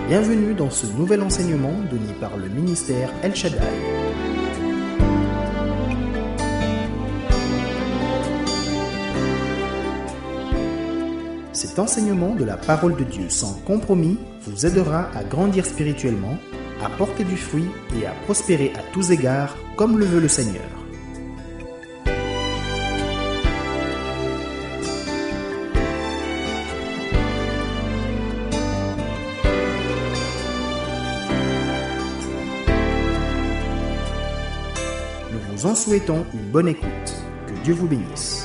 Bienvenue dans ce nouvel enseignement donné par le ministère El Shaddai. Cet enseignement de la parole de Dieu sans compromis vous aidera à grandir spirituellement, à porter du fruit et à prospérer à tous égards comme le veut le Seigneur. Nous vous en souhaitons une bonne écoute. Que Dieu vous bénisse.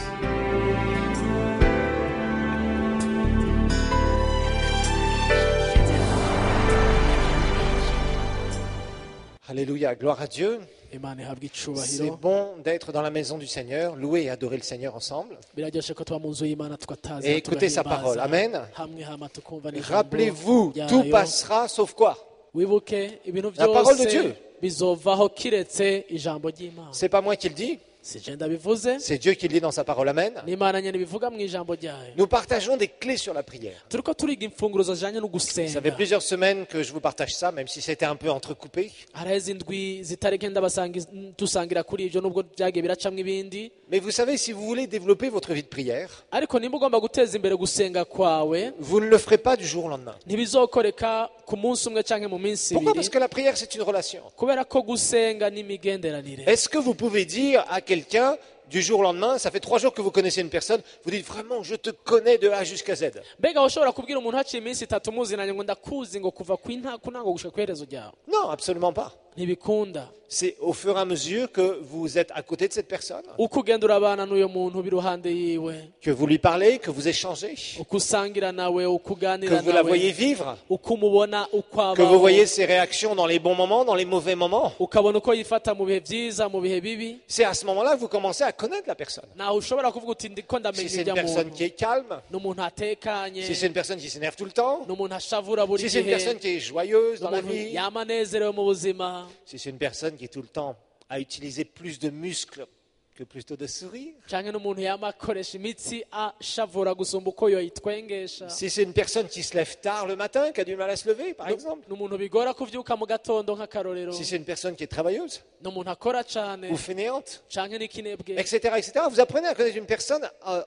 Alléluia, gloire à Dieu. Imana ihabwe C'est icubahiro. bon d'être dans la maison du Seigneur, louer et adorer le Seigneur ensemble. Biraryoshe ko tuba mu nzu y'Imana Et tukataza écoutez sa parole. Amen. hamwe hama tukumva n'ijambo Rappelez-vous, ryayo. tout passera sauf quoi? Wibuke ibintu La parole de byose Dieu. bizovaho kiretse ijambo ry'Imana. C'est pas moi qui le dis, Si je ndabivuze c'est Dieu qui le dit dans sa parole. Amen. n'Imana nyene bivuga mu ijambo ryayo. Nous partageons des clés sur la prière. Turiko turiga imfunguro zijanye no Ça fait gusenga. plusieurs semaines que je vous partage ça, même si c'était un peu entrecoupé. Haraheze indwi zitareke dusangira kuri ivyo nubwo vyagiye biracamwo ibindi. Mais vous savez, si vous voulez développer votre vie de prière, Ariko nimba ugomba guteza imbere gusenga kwawe vous ne le ferez pas du jour au lendemain. ntibizokoreka ku munsi umwe canke mu minsi Pourquoi? ibiri. Parce que la prière, c'est une relation. Kubera ko gusenga n'imigenderanire. Est-ce que vous pouvez dire à quelqu'un du jour au lendemain, ça fait 3 jours que vous connaissez une personne, vous dites vraiment, je te connais de A jusqu'à Z. Mbega ushobora kubwira umuntu haciye iminsi itatu muzinanye ngo ndakuzi ngo kuva kunango gushika kwerezo ryawe Non, absolument pas. ntibikunda C'est au fur et à mesure que vous êtes à côté de cette personne, uko ugenda urabana n'uyo muntu biruhande yiwe que vous lui parlez, que vous échangez, uko usangira nawe uko que uganira vous la nawe voyez vivre, uko umubona uko que vous abaho voyez ses réactions dans les bons moments, dans les mauvais moments. ukabona uko yifata mu bihe byiza mu bihe bibi C'est à ce moment-là que vous commencez à connaître la personne. nawe ushobora kuvuga uti ndiko Si ndamenya c'est une irya personne muntu qui est calme, n'umuntu atekanye si c'est une personne qui s'énerve tout le temps, n'umuntu ashavura buri si c'est une gihe personne qui est joyeuse dans la n'umuntu vie, yama anezerewe mu buzima si c'est une personne qui est tout le temps à utiliser plus de muscles que plutôt de sourire, canke n'umuntu yama akoresha imitsi ashavura gusumba uko yoyitwengesha si c'est une personne qui se lève tard le matin, qui a du mal à se lever, par exemple, n'umuntu bigora kuvyuka mu gatondo nk'akarorero si c'est une personne qui est travailleuse n'umuntu akora cane ou fainéante, canke n'ikinebwe etc., etc. Vous apprenez à connaître une personne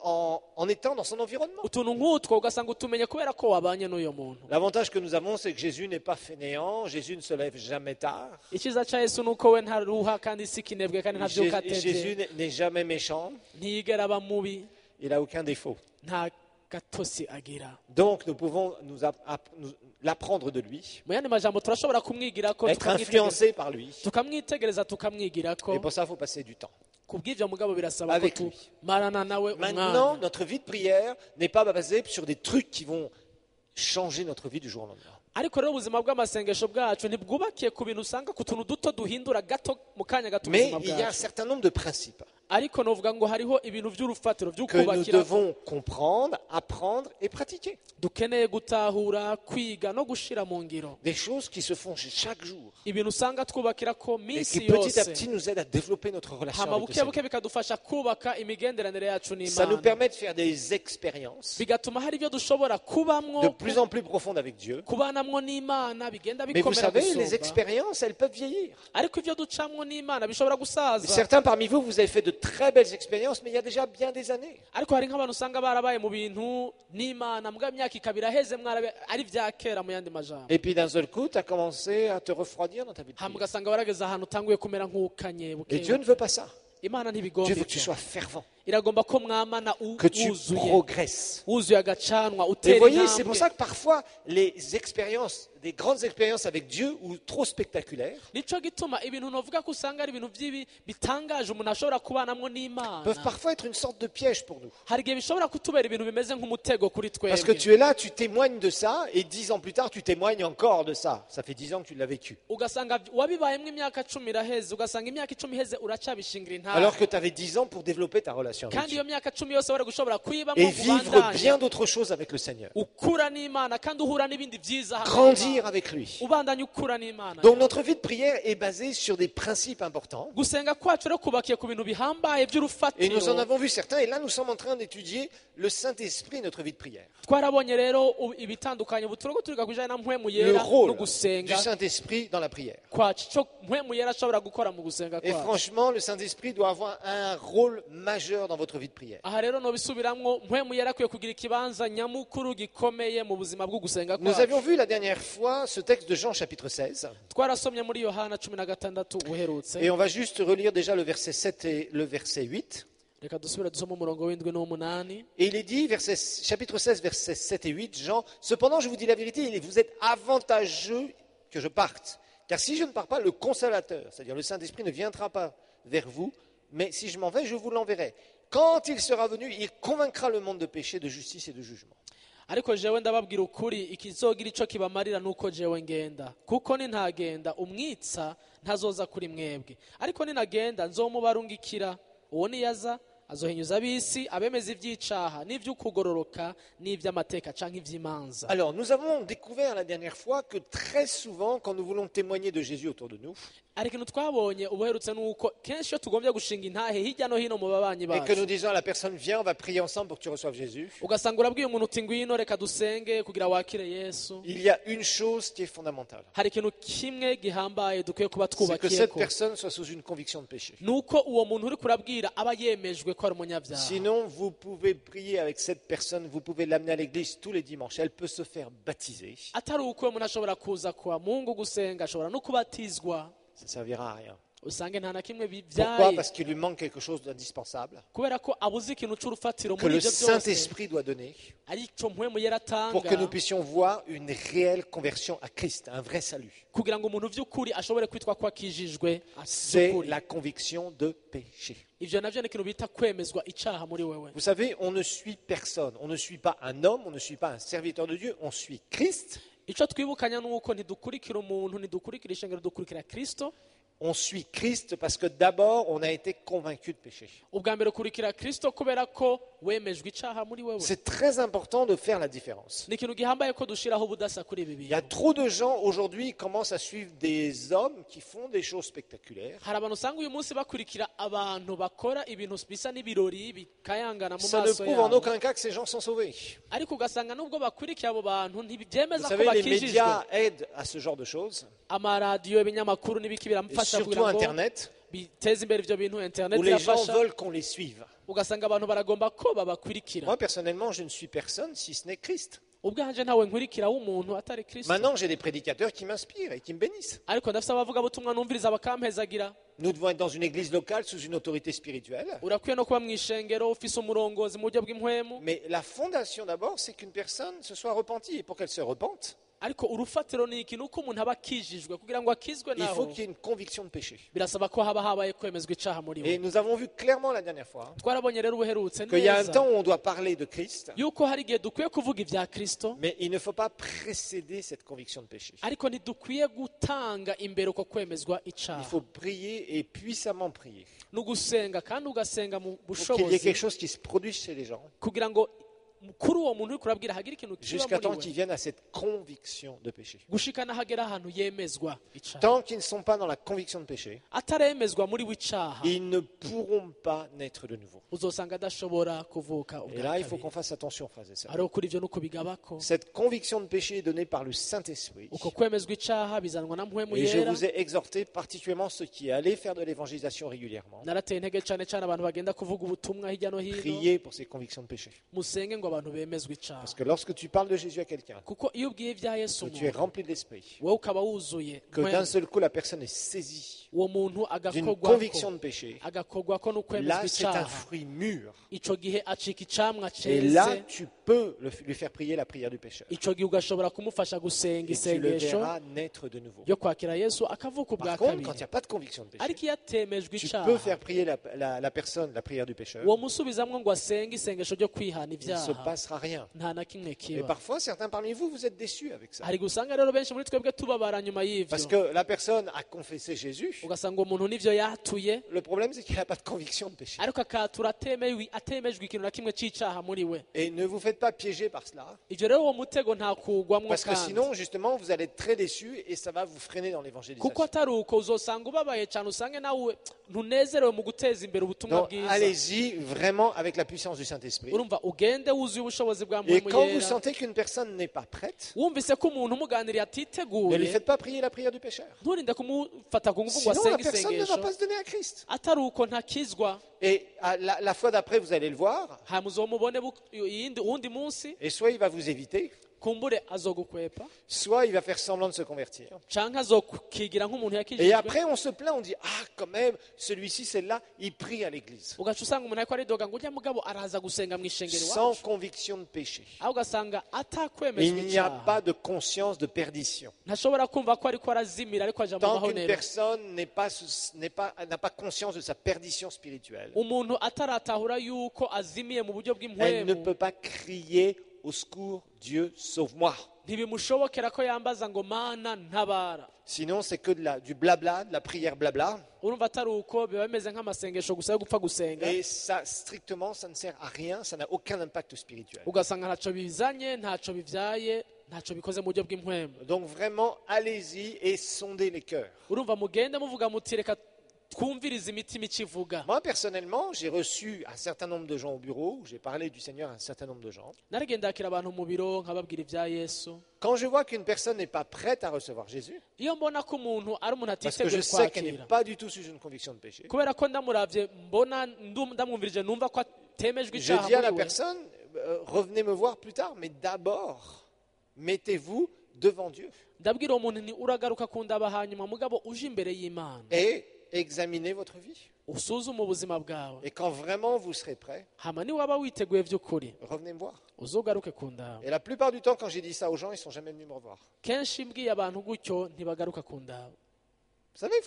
en étant dans son environnement. utuntu nk'utwo ugasanga utumenya kubera ko wabanye n'uyo muntu. L'avantage que nous avons, c'est que Jésus n'est pas fainéant, Jésus ne se lève jamais tard, icyiza ca yesu ni uko we ntaruha kandi si ikinebwe kandi ntavyuka Jésus atevye n'est jamais méchant, ntiyigera aba mubi il n'a aucun défaut. nta gatosi agira. Donc nous pouvons l'apprendre de lui, mu yandi majambo turashobora kumwigirako être influencé par lui. tukamwitegereza tukamwigirako. Et pour ça, il faut passer du temps. kubw'ivyo mugabo birasaba ko Avec lui. tumarana nawe Maintenant, umwanya. notre vie de prière n'est pas basée sur des trucs qui vont changer notre vie du jour au lendemain. ariko rero ubuzima bw'amasengesho bwacu ntibwubakiye ku bintu usanga ku tuntu duto duhindura gato mu kanya gato Mais ubuzima il y a un bwacu. certain nombre de principes ariko novuga ngo hariho ibintu by'urufatiro que nous by'ukubakira devons comprendre, apprendre et pratiquer. dukeneye gutahura kwiga no gushira mu ngiro Des choses qui se font chaque jour ibintu usanga twubakira ko et qui minsi petit à yose petit nous aident à développer notre relation hama avec le buke Seigneur. buke bikadufasha kubaka imigenderanire yacu Ça nous n'Imana permet de faire des expériences bigatuma hari ibyo dushobora kubamwo de plus en plus profondes avec Dieu. kubanamwo n'Imana bigenda Mais vous bikomera savez, les gusumba expériences, elles peuvent vieillir. ariko ibyo ducamwo n'Imana bishobora gusaza. Certains parmi vous, vous avez fait de très belles expériences, mais il y a déjà bien des années. ariko hari nk'abantu usanga barabaye mu bintu n'Imana mbwa imyaka ikabira heze mwarabe ari vya kera mu yandi majambo Et puis d'un seul coup, tu as commencé à te refroidir dans ta vie de hama prière. ugasanga warageze ahantu utanguye kumera nk'ukanye Et buke Dieu ne veut pas ça. Imana Dieu ntibigomba veut que tu ibyo. sois fervent, iragomba ko mwamana que tu wuzuye progresses. wuzuye agacanwa Et utera voyez, c'est pour intambwe. ça que parfois, les expériences, des grandes expériences avec Dieu, ou trop spectaculaires, nico gituma ibintu novuga ko usanga ari ibintu by'ibi bitangaje umuntu ashobora kubanamwo n'Imana peuvent parfois être une sorte de piège pour nous. hari igihe bishobora kutubera ibintu bimeze nk'umutego kuri Parce que twebwe tu es là, tu témoignes de ça, et 10 ans plus tard, tu témoignes encore de ça. Ça fait 10 ans que tu l'as vécu. ugasanga wabibayemwo imyaka 10 iraheze ugasanga imyaka 10 iheze uracabishingira intara Alors que tu avais 10 ans pour développer ta relation relation avec kandi iyo Dieu. myaka 10 yose wari gushobora kuyibamo Et vivre ubandanya bien d'autres choses avec le Seigneur. ukura n'Imana kandi uhura n'ibindi byiza hamwe Grandir n'Imana. avec lui. ubandanya ukura n'Imana. Donc notre vie de prière est basée sur des principes importants. gusenga kwacu rero kubakiye ku bintu bihambaye Et nous en by'urufatiro. avons vu certains. Et là, nous sommes en train d'étudier le Saint-Esprit, notre vie de prière. twarabonye rero ibitandukanye buturogo turiga kujana na mpwemu Le yera no rôle du gusenga Saint-Esprit dans la prière. kwacu cyo mpwemu yera ashobora gukora mu gusenga Et kwacu. franchement, le Saint-Esprit doit avoir un rôle majeur dans votre vie de prière. aha rero no bisubiramwo mpwemu yera akwiye kugira ikibanza nyamukuru gikomeye mu buzima bwo gusenga Nous kwacu. avions vu la dernière fois ce texte de Jean chapitre 16. twarasomye muri Yohana 16 uherutse. Et on va juste relire déjà le verset 7 et le verset 8. reka dusubire dusome umurongo w'indwi n'umunani. Et il est dit, chapitre 16, versets 7 et 8, Jean, « Cependant, je vous dis la vérité, vous êtes avantageux que je parte. Car si je ne pars pas, le Consolateur, c'est-à-dire le Saint-Esprit, ne viendra pas vers vous, mais si je m'en vais, je vous l'enverrai. Quand il sera venu, il convaincra le monde de péché, de justice et de jugement. » ariko jewe ndababwira ukuri ikizogira ico kibamarira nuko jewe ngenda kuko nintagenda umwitsa ntazoza kuri mwebwe ariko ninagenda nzomubarungikira uwo niyaza azohinyuza ab'isi abemeza ivy'icaha n'ivy'ukugororoka n'ivy'amateka canke ivy'imanza. Alors, nous avons découvert la dernière fois que très souvent, quand nous voulons témoigner de Jésus autour de nous, ariko ikintu twabonye ubuherutse nuko kenshi iyo tugombye gushinga intahe hirya no hino mu babanyi et que nous bacu disons à la personne, viens, on va prier ensemble pour que tu reçoives Jésus, ugasanga urabwiye umuntu uti ngwino reka dusenge kugira wakire Yesu. il y a une chose qui est fondamentale. hari ikintu kimwe gihambaye dukwiye kuba C'est que cette twubakiyeko personne soit sous une conviction de péché. nuko uwo muntu uri kurabwira aba yemejwe ko ari umunyabyaha. Sinon, vous pouvez prier avec cette personne, vous pouvez l'amener à l'église tous les dimanches, elle peut se faire baptiser, atari uko uwo muntu ashobora kuza kwa Mungu gusenga ashobora no kubatizwa ça ne servira à rien. usange nta na kimwe Pourquoi? bibyaye Parce qu'il lui manque quelque chose d'indispensable kubera ko abuze ikintu c'urufatiro que muri le ivyo byose Saint-Esprit doit donner arico mpwemu yera pour que nous atanga puissions voir une réelle conversion à Christ, un vrai salut. kugira ngo umuntu vy'ukuri ashobore kwitwa ko akijijwe C'est vy'ukuri. la conviction de péché. ivyo navyo ni ikintu bita kwemezwa icaha muri wewe. Vous savez, on ne suit personne, on ne suit pas un homme, on ne suit pas un serviteur de Dieu, on suit Christ, ico twibukanya nuko ntidukurikira umuntu ntidukurikira ishengero dukurikira Kristo. on suit Christ parce que d'abord on a été convaincu de péché. ubwa mbere ukurikira Kristo kubera ko wemejwe icaha muri wewe. C'est très important de faire la différence. ni ikintu gihambaye ko dushiraho ubudasa kuri ibi Il y a bintu. trop de gens aujourd'hui qui commencent à suivre des hommes qui font des choses spectaculaires. hari abantu usanga uyu munsi bakurikira abantu bakora ibintu bisa n'ibirori bikayangana mu Ça ne maso prouve en yabo aucun cas que ces gens sont sauvés. ariko ugasanga nubwo bakurikiye abo bantu Vous ntibyemeza ko savez, les bakijijwe. médias aident à ce genre de choses, amaradiyo ibinyamakuru n'ibiki et biramufasha surtout kugira ngo Internet, biteze imbere ivyo bintu. internet où les gens irafasha veulent qu'on les suive. ugasanga abantu baragomba ko babakurikira. Moi, personnellement, je ne suis personne si ce n'est Christ. ubwanje ntawe nkurikira w'umuntu atari Kristo. Maintenant, j'ai des prédicateurs qui m'inspirent et qui me bénissent. ariko ndafise abavugabutumwa numviriza bakampezagira. Nous devons être dans une église locale sous une autorité spirituelle. urakwiye no kuba mw'ishengero ufise umurongozi mu buryo bw'impwemu. Mais la fondation d'abord, c'est qu'une personne se soit repentie. Et pour qu'elle se repente, ariko urufatiro ni iki nuko umuntu aba akijijwe kugira ngo akizwe il faut naho qu'il y ait une conviction de péché. birasaba ko haba habaye kwemezwa icaha muri Et we. nous avons vu clairement la dernière fois twarabonye rero ubuherutse qu'il y a un neza temps où on doit parler de Christ, yuko hari igihe dukwiye kuvuga ibya Kristo mais il ne faut pas précéder cette conviction de péché. ariko ntidukwiye gutanga imbere uko kwemezwa Il icaha. faut prier et puissamment prier ni ugusenga kandi ugasenga mu pour qu'il y ait bushobozi quelque chose qui se produise chez les gens kugira ngo kuri uwo muntu uri kurabwira hagira ikintu kiba jusqu'à temps muri qu'ils we viennent à cette conviction de péché. gushikana hagera ahantu yemezwa icaha. Tant qu'ils ne sont pas dans la conviction de péché, ataremezwa muri we icaha ils ne pourront pas naître de nouveau. uzosanga adashobora kuvuka Et ubwa là, il faut kabiri. qu'on fasse attention, frères et sœurs. ariko kuri ivyo nuko bigabako Cette conviction de péché est donnée par le Saint-Esprit. uko kwemezwa icaha bizanwa na mpwemu Et je yera. vous ai exhorté, particulièrement ceux qui allaient faire de l'évangélisation régulièrement, narateye intege cyane cyane abantu bagenda kuvuga ubutumwa hirya no hino priez pour ces convictions de péché. musenge ngo abantu bemezwe icaha. Parce que lorsque tu parles de Jésus à quelqu'un, kuko iyo ubwiye ibya Yesu que tu es umuntu rempli de l'Esprit, wowe ukaba wuzuye que mpwemu, d'un seul coup la personne est saisie uwo muntu d'une agakogwako conviction de péché, agakogwako no là kwemezwa c'est un icaha fruit mûr. ico gihe acika icamwa Et là, ceze tu peux lui faire prier la prière du pécheur. ico gihe ugashobora kumufasha gusenga Et tu le isengesho verras naître de nouveau. yo kwakira Yesu akavuka ubwa Par contre, quand il kabiri. n'y a pas de conviction de péché, ariko iyo atemejwe tu peux faire icaha prier la personne la prière du pécheur. uwo musubizamwo ngo asenge isengesho ryo kwihana Il ne se ivyaha passera rien. nta na kimwe Et kiba parfois, certains parmi vous, vous êtes déçus avec ça. hari gusanga rero benshi muri twebwe tubabara nyuma y'ivyo Parce que la personne a confessé Jésus. ugasanga umuntu n'ivyo yatuye Le problème, c'est qu'il n'a pas de conviction de péché. ariko akatura atemejwe ikintu na kimwe c'icaha muri we Et ne vous faites pas piéger par cela. ivyo rero uwo mutego nta kugwamwo Parce que kandi sinon, justement, vous allez être très déçus et ça va vous freiner dans kuko l'évangélisation. atari uko uzosanga ubabaye cyane usange nawe ntunezerewe mu guteza imbere ubutumwa Donc, bwiza allez-y vraiment avec la puissance du Saint-Esprit. urumva ugende wuzuye ubushobozi bwa Et mpwemu quand vous yera sentez qu'une personne n'est pas prête, wumvise ko umuntu umuganiriye ne lui atiteguye faites pas prier la prière du pécheur. nturinde kumufata ku ngufu ngo Sinon, la asenge personne ne va isengesho pas se donner à Christ. atari uko ntakizwa Et la fois d'après, vous allez le voir, hanyuma uzomubone uwundi munsi et soit il va vous éviter, kumbure azogukwepa soit il va faire semblant de se convertir. canke azokigira nk'umuntu Et yakijijwe après, on se plaint, on dit, ah, quand même, celui-ci, celle-là, il prie à l'église. ugaca usanga umuntu ariko aridoga ngo urya mugabo araza gusenga mu ishengero Sans iwacu conviction de péché. aho ugasanga Il atakwemezwa n'y a icyaha pas de conscience de perdition. ntashobora kumva ko ariko arazimira ariko aja mu Tant qu'une mahonero personne n'a pas conscience de sa perdition spirituelle, umuntu ataratahura yuko azimiye mu buryo elle ne bw'impwemu peut pas crier au secours, Dieu, sauve-moi. ntibimushobokera ko yambaza ngo mana ntabara Sinon, c'est que du blabla, de la prière blabla. urumva atari uko biba bimeze nk'amasengesho gusa yo gupfa gusenga Et ça, strictement, ça ne sert à rien, ça n'a aucun impact spirituel. ugasanga ntaco bizanye ntaco bivyaye ntaco bikoze mu buryo bw'impwemu Donc vraiment, allez-y et sondez les cœurs. urumva mugende muvuga muti reka twumvirize imitima ikivuga Moi, personnellement, j'ai reçu un certain nombre de gens au bureau, j'ai parlé du Seigneur à un certain nombre de gens. naragendakira abantu mu biro nkababwira ibya yesu Quand je vois qu'une personne n'est pas prête à recevoir Jésus, iyo mbona ko umuntu ari umuntu parce que je atiteguye sais qu'elle n'est kwakira pas du tout sous une conviction de péché, kubera ko ndamuravye mbona ndamwumvirije numva ko atemejwe je icyaha dis à la muri we personne, revenez me voir plus tard, mais d'abord, mettez-vous devant Dieu ndabwira uwo muntu nti uragaruka kundaba hanyuma mugabo uje imbere y'imana et examinez votre vie. usuzume ubuzima bwawe Et quand vraiment vous serez prêt, hama niwaba witeguye vy'ukuri revenez me voir. uzogaruke kundaba Et la plupart du temps, quand j'ai dit ça aux gens, ils sont jamais venus me revoir. kenshi mbwiye abantu gutyo ntibagaruka kundaba Vous savez,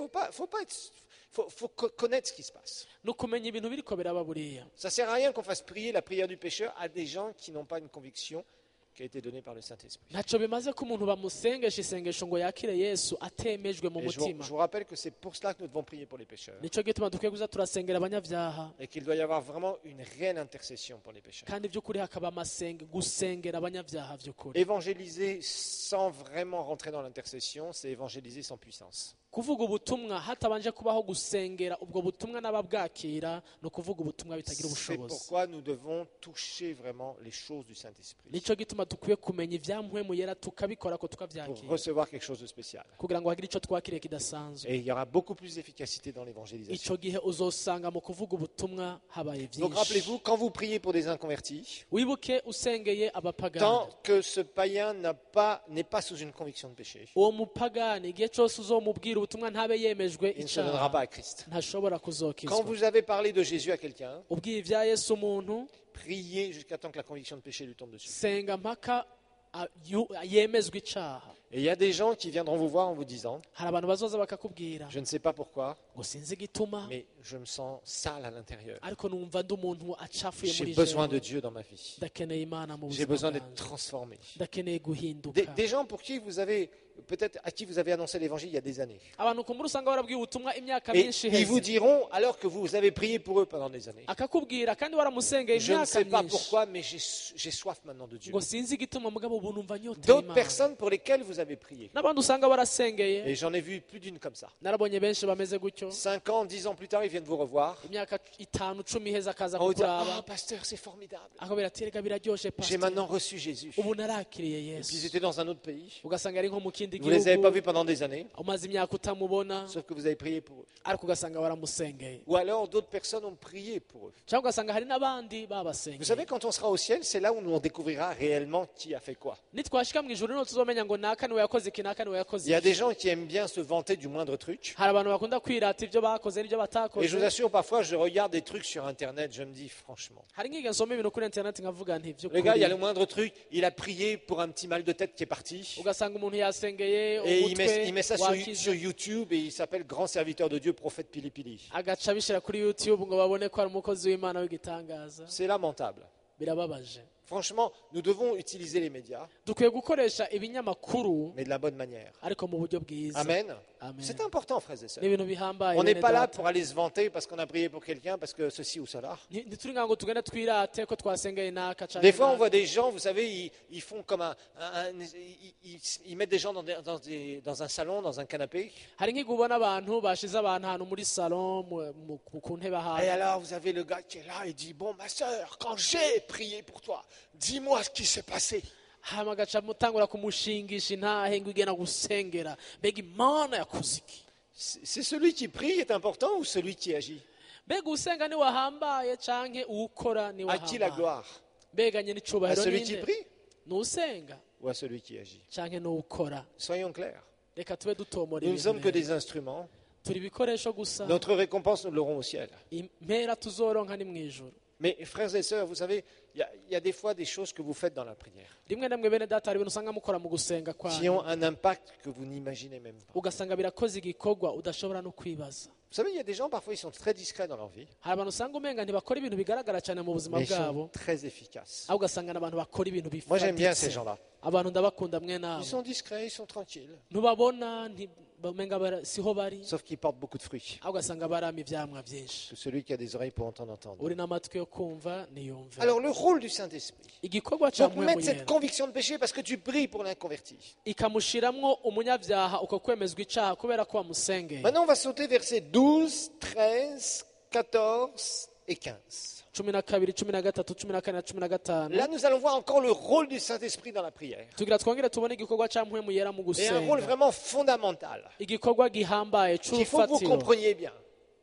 faut connaître ce qui se passe. ni ukumenya ibintu biriko biraba buriya Ça sert à rien qu'on fasse prier la prière du pécheur à des gens qui n'ont pas une conviction qui a été donnée par le Saint-Esprit. ntaco bimaze ko umuntu bamusengesha isengesho ngo yakire yesu atemejwe mu Et je mutima vous rappelle que c'est pour cela que nous devons prier pour les pécheurs. nico gituma dukwiye kuza turasengera abanyavyaha Et qu'il doit y avoir vraiment une réelle intercession pour les pécheurs. kandi vy'ukuri hakaba gusengera abanyavyaha vy'ukuri Évangéliser sans vraiment rentrer dans l'intercession, c'est évangéliser sans puissance. kuvuga ubutumwa hatabanje kubaho gusengera ubwo butumwa n'ababwakira ni ukuvuga ubutumwa bitagira C'est ubushobozi pourquoi nous devons toucher vraiment les choses du Saint-Esprit nico gituma dukwiye kumenya ivyampwemu yera tukabikora ko pour tukavyakira recevoir quelque chose de spécial. kugira ngo hagire ico twakiriye kidasanzwe Et il y aura beaucoup plus d'efficacité dans l'évangélisation. ico gihe uzosanga mu kuvuga ubutumwa habaye Donc vyinshi rappelez-vous, quand vous priez pour des inconvertis, wibuke usengeye abapagani tant que ce païen n'est pas sous une conviction de péché, uwo mupagani igihe cose uzomubwira ubutumwa ntabe yemejwe il ne se donnera pas icaha à Christ. ntashobora Quand kuzokizwa vous avez parlé de Jésus à quelqu'un, ubwiye ivya yesu umuntu priez jusqu'à temps que la conviction de péché lui tombe dessus. senga mpaka yemezwe icaha Et il y a des gens qui viendront vous voir en vous disant, hari abantu bazoza bakakubwira je ne sais pas pourquoi, ngo sinzi igituma mais je me sens sale à l'intérieur. ariko numva ndi umuntu acafuye J'ai muri besoin de jewe Dieu dans ma vie. ndakeneye imana mu J'ai buzima besoin d'être bwanjye transformé. ndakeneye guhinduka Des gens pour qui vous avez, peut-être à qui vous avez annoncé l'évangile il y a des années. abantu kumbura usanga barabwiye ubutumwa imyaka Et myinshi ils vous iheze diront, alors que vous avez prié pour eux pendant des années, akakubwira kandi waramusengeye je ne imyaka sais pas myinshi pourquoi, mais j'ai soif maintenant de Dieu. ngo sinzi igituma mugabo ubu numva nyoteye D'autres imana personnes pour lesquelles vous avez prié. n'abandi usanga barasengeye Et j'en ai vu plus d'une comme ça. narabonye benshi bameze gutyo 5 ans, 10 ans plus tard, ils viennent vous revoir. imyaka 5 10 iheze akaza On vous dit, kukuraba ah, pasteur, c'est formidable. akabwira ati reka biraryoshe J'ai pastor maintenant reçu Jésus. ubu narakiriye Et puis ils yesu étaient dans un autre pays. ugasanga ari nko mu kindi Vous ne les avez pas vus gihugu pendant des années, umaze imyaka utamubona sauf que vous avez prié pour eux. ariko ugasanga waramusengeye Ou alors d'autres personnes ont prié pour eux. cyangwa ugasanga hari n'abandi Vous savez, babasengeye quand on sera au ciel, c'est là où on découvrira réellement qui a fait quoi. nitwashika mu ijuru niho tuzomenya ngo naka niwe yakoze iki naka niwe yakoze Il y a des iki gens qui aiment bien se vanter du moindre truc. hari abantu bakunda kwirata ibyo bakoze n'ibyo Et batakoze je vous assure, parfois, je regarde des trucs sur Internet, je me dis, franchement. hari nk'igihe nsoma ibintu kuri interineti nkavuga nti Le gars, il y a le by'ukuri moindre truc, il a prié pour un petit mal de tête qui est parti. ugasanga umuntu yasengeye Et il met ça sur wakize YouTube et il s'appelle Grand Serviteur de Dieu, Prophète Pili Pili. agaca abishyira kuri youtube ngo babone ko ari umukozi w'imana w'igitangaza C'est lamentable. birababaje Franchement, nous devons utiliser les médias, dukwiye gukoresha ibinyamakuru mais de la bonne manière. ariko mu buryo bwiza. Amen. Amen. C'est important, frères et sœurs. ni ibintu bihambaye On n'est bene pas là data. pour aller se vanter parce qu'on a prié pour quelqu'un, parce que ceci ou cela. ntituri ngo tugende twirate ko twasengeye naka canke Des fois, on naka. voit des gens, vous savez, ils font comme ils mettent des gens dans un salon, dans un canapé. hari nk'igihe ubona abantu bashize abantu ahantu muri salon ku ntebe Et ahantu alors, vous avez le gars qui est là et dit, bon, ma sœur, quand j'ai prié pour toi, dis-moi ce qui s'est passé. hama agaca mutangura kumushingisha intahe ngo igenda gusengera mbega imana yakoze iki. C'est celui qui prie est important ou celui qui agit? mbega usenga ni wahambaye canke uwukora ni À qui la wahambaye. gloire? mbega nye À n'icubahiro celui qui ninde prie nusenga ou à celui qui agit? canke n'uwukora. Soyons clairs. reka tube dutomora Nous ne sommes que ibintu des instruments. turi ibikoresho gusa. Notre récompense, nous l'aurons au ciel. impera tuzoronka ni mw'ijuru. Mais frères et sœurs, vous savez, il y a des fois des choses que vous faites dans la prière rimwe na rimwe bene data hari ibintu usanga mukora mu gusenga qui kwanyu ont un impact que vous n'imaginez même pas. ugasanga birakoze igikorwa udashobora no kwibaza. Vous savez, il y a des gens, parfois, ils sont très discrets dans leur vie, hari abantu usanga umenga ntibakora ibintu bigaragara cyane mu buzima mais ils bwabo sont très efficaces. aho ugasanga n'abantu bakora ibintu Moi, j'aime bien ces bifatitse. gens-là. abantu ndabakunda mwe Ils nabo sont discrets, ils sont tranquilles, ntubabona bamenga siho bari sauf qu'ils portent beaucoup de fruits. aho ugasanga barama ivyamwa byinshi. Que celui qui a des oreilles pour entendre, entendre. uri n'amatwi yo kumva niyumve. Alors, le rôle du Saint-Esprit, igikorwa cya donc mettre mpwemu cette yera conviction de péché parce que tu pries pour l'inconverti. ikamushiramwo umunyabyaha uko kwemezwa icaha kubera ko wamusengeye. Maintenant, on va sauter versets 12, 13, 14 et 15. 12, 13, 14, 15. Là, nous allons voir encore le rôle du Saint-Esprit dans la prière. tugira twongere tubone igikorwa cya mpwemu yera mu Et un rôle gusenga, vraiment fondamental igikorwa gihambaye qu'il faut que vous c'urufatiro. compreniez bien.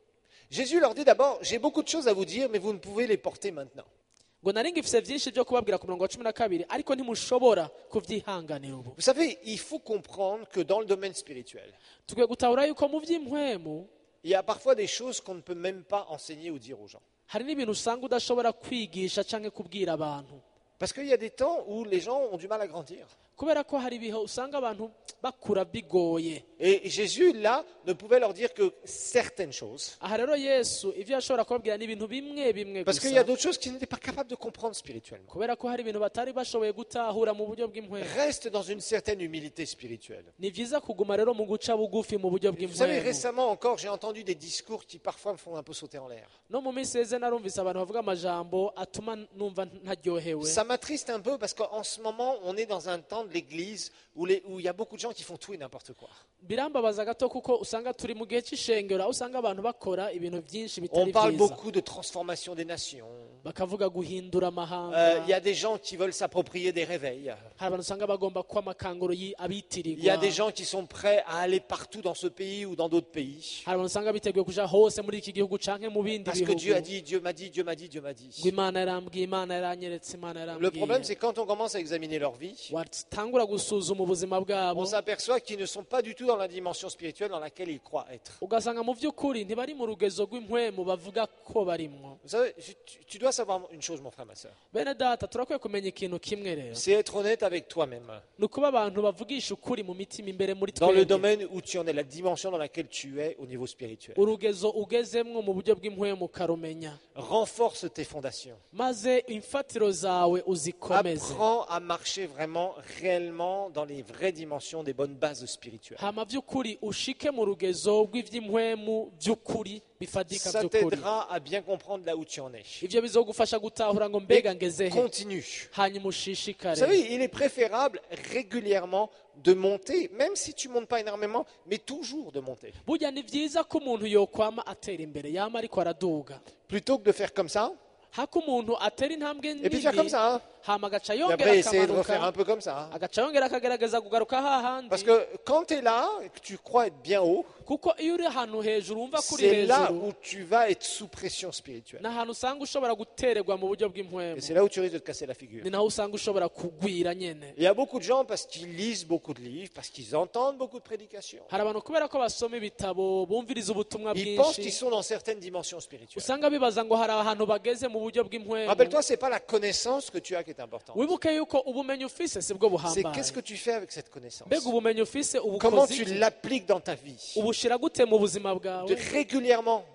Jésus leur dit d'abord, j'ai beaucoup de choses à vous dire, mais vous ne pouvez les porter maintenant. ngo nari ngifise byinshi byo kubabwira ku murongo wa 12 ariko ntimushobora kuvyihanganira ubu. Vous savez, il faut comprendre que dans le domaine spirituel, Tukwiye gutahura yuko mu by'impwemu il y a parfois des choses qu'on ne peut même pas enseigner ou dire aux gens. hari n'ibintu usanga udashobora kwigisha canke kubwira abantu, Parce qu'il y a des temps où les gens ont du mal à grandir. kubera ko hari ibihe usanga abantu bakura bigoye. Et Jésus, là, ne pouvait leur dire que certaines choses. aha rero yesu ivyo yashobora kubabwira ni ibintu bimwe bimwe Parce qu'il y a gusa, d'autres choses qu'ils n'étaient pas capables de comprendre spirituellement. kubera ko hari ibintu batari bashoboye gutahura mu buryo bw'impwemu. Reste dans une certaine humilité spirituelle. ni vyiza kuguma rero mu guca bugufi mu buryo Vous savez, bw'impwemu. récemment encore, j'ai entendu des discours qui parfois me font un peu sauter en l'air. no mu minsi yeze narumvise abantu bavuga amajambo atuma numva ntaryohewe. Ça m'attriste un peu parce qu'en ce moment, on est dans un temps de l'Église où il y a beaucoup de gens qui font tout et n'importe quoi. birambabaza gato kuko usanga turi mu gihe c'ishengero aho usanga abantu bakora ibintu byinshi On bitari parle vyiza, beaucoup de transformation des nations. bakavuga guhindura amahanga. Il y a des gens qui veulent s'approprier des réveils. hari abantu usanga bagomba kuba amakanguro Il y a abitirirwa. des gens qui sont prêts à aller partout dans ce pays ou dans d'autres pays. hari abantu usanga biteguye kuja hose muri iki gihugu canke mu bindi Parce que bihugu Dieu a dit, Dieu m'a dit, Dieu m'a dit, Dieu m'a dit. ngo imana yarambwiye, imana yaranyeretse, imana Le problème, yarambwiye. c'est quand on commence à examiner leur vie, watangura gusuzuma ubuzima bwabo on s'aperçoit qu'ils ne sont pas du tout dans la dimension spirituelle dans laquelle ils croient être. ugasanga mu by'ukuri ntibari mu rugezo rw'impwemu bavuga ko barimwo. Vous savez, tu dois savoir une chose, mon frère, ma soeur. bene data turakwiye kumenya ikintu kimwe rero, C'est être honnête avec toi-même. ni ukuba abantu bavugisha ukuri mu mitima imbere muri Dans le twebwe. domaine où tu en es, la dimension dans laquelle tu es au niveau spirituel. urugezo ugezemwo mu buryo bw'impwemu ukarumenya, Renforce tes fondations. maze imfatiro zawe uzikomeze. Apprends à marcher vraiment, réellement, dans les vraies dimensions des bonnes bases spirituelles. hama by'ukuri ushike mu rugezo rw'ivy'impwemu by'ukuri bifadika Ça by'ukuri. t'aidera à bien comprendre là où tu en es. ivyo bizogufasha gutahura ngo mbega ngeze he, Continue. hanyuma Vous ushishikare. savez, il est préférable régulièrement de monter, même si tu ne montes pas énormément, mais toujours de monter. burya ni vyiza ko umuntu yokwama atera imbere yama ariko araduga, Plutôt que de faire comme ça, hako umuntu atera intambwe et puis faire comme nini ça. Hein. hama agaca Et yongera après, essayer de refaire un akamanuka, peu comme ça. Hein. agaca yongera akagerageza kugaruka hahandi. Parce que quand tu es là, et que tu crois être bien haut, kuko iyo uri ahantu hejuru wumva kuri c'est là hejuru où tu vas être sous pression spirituelle. ni ahantu usanga ushobora gutererwa mu buryo Et bw'impwemu, c'est là où tu risques de te casser la figure. ni naho usanga ushobora kugwira nyene. Il y a beaucoup de gens parce qu'ils lisent beaucoup de livres, parce qu'ils entendent beaucoup de prédications. hari abantu kubera ko basoma ibitabo bumviriza ubutumwa Ils pensent qu'ils bwinshi sont dans certaines dimensions spirituelles. usanga bibaza ngo hari ahantu bageze mu buryo bw'impwemu. Rappelle-toi, ce n'est pas la connaissance que tu as qui est importante. wibuke yuko ubumenyi ufise sibwo C'est buhambaye, qu'est-ce que tu fais avec cette connaissance. mbega ubumenyi ufise Comment ubukozi tu iki? l'appliques dans ta vie. ubushira gute mu buzima De bwawe régulièrement,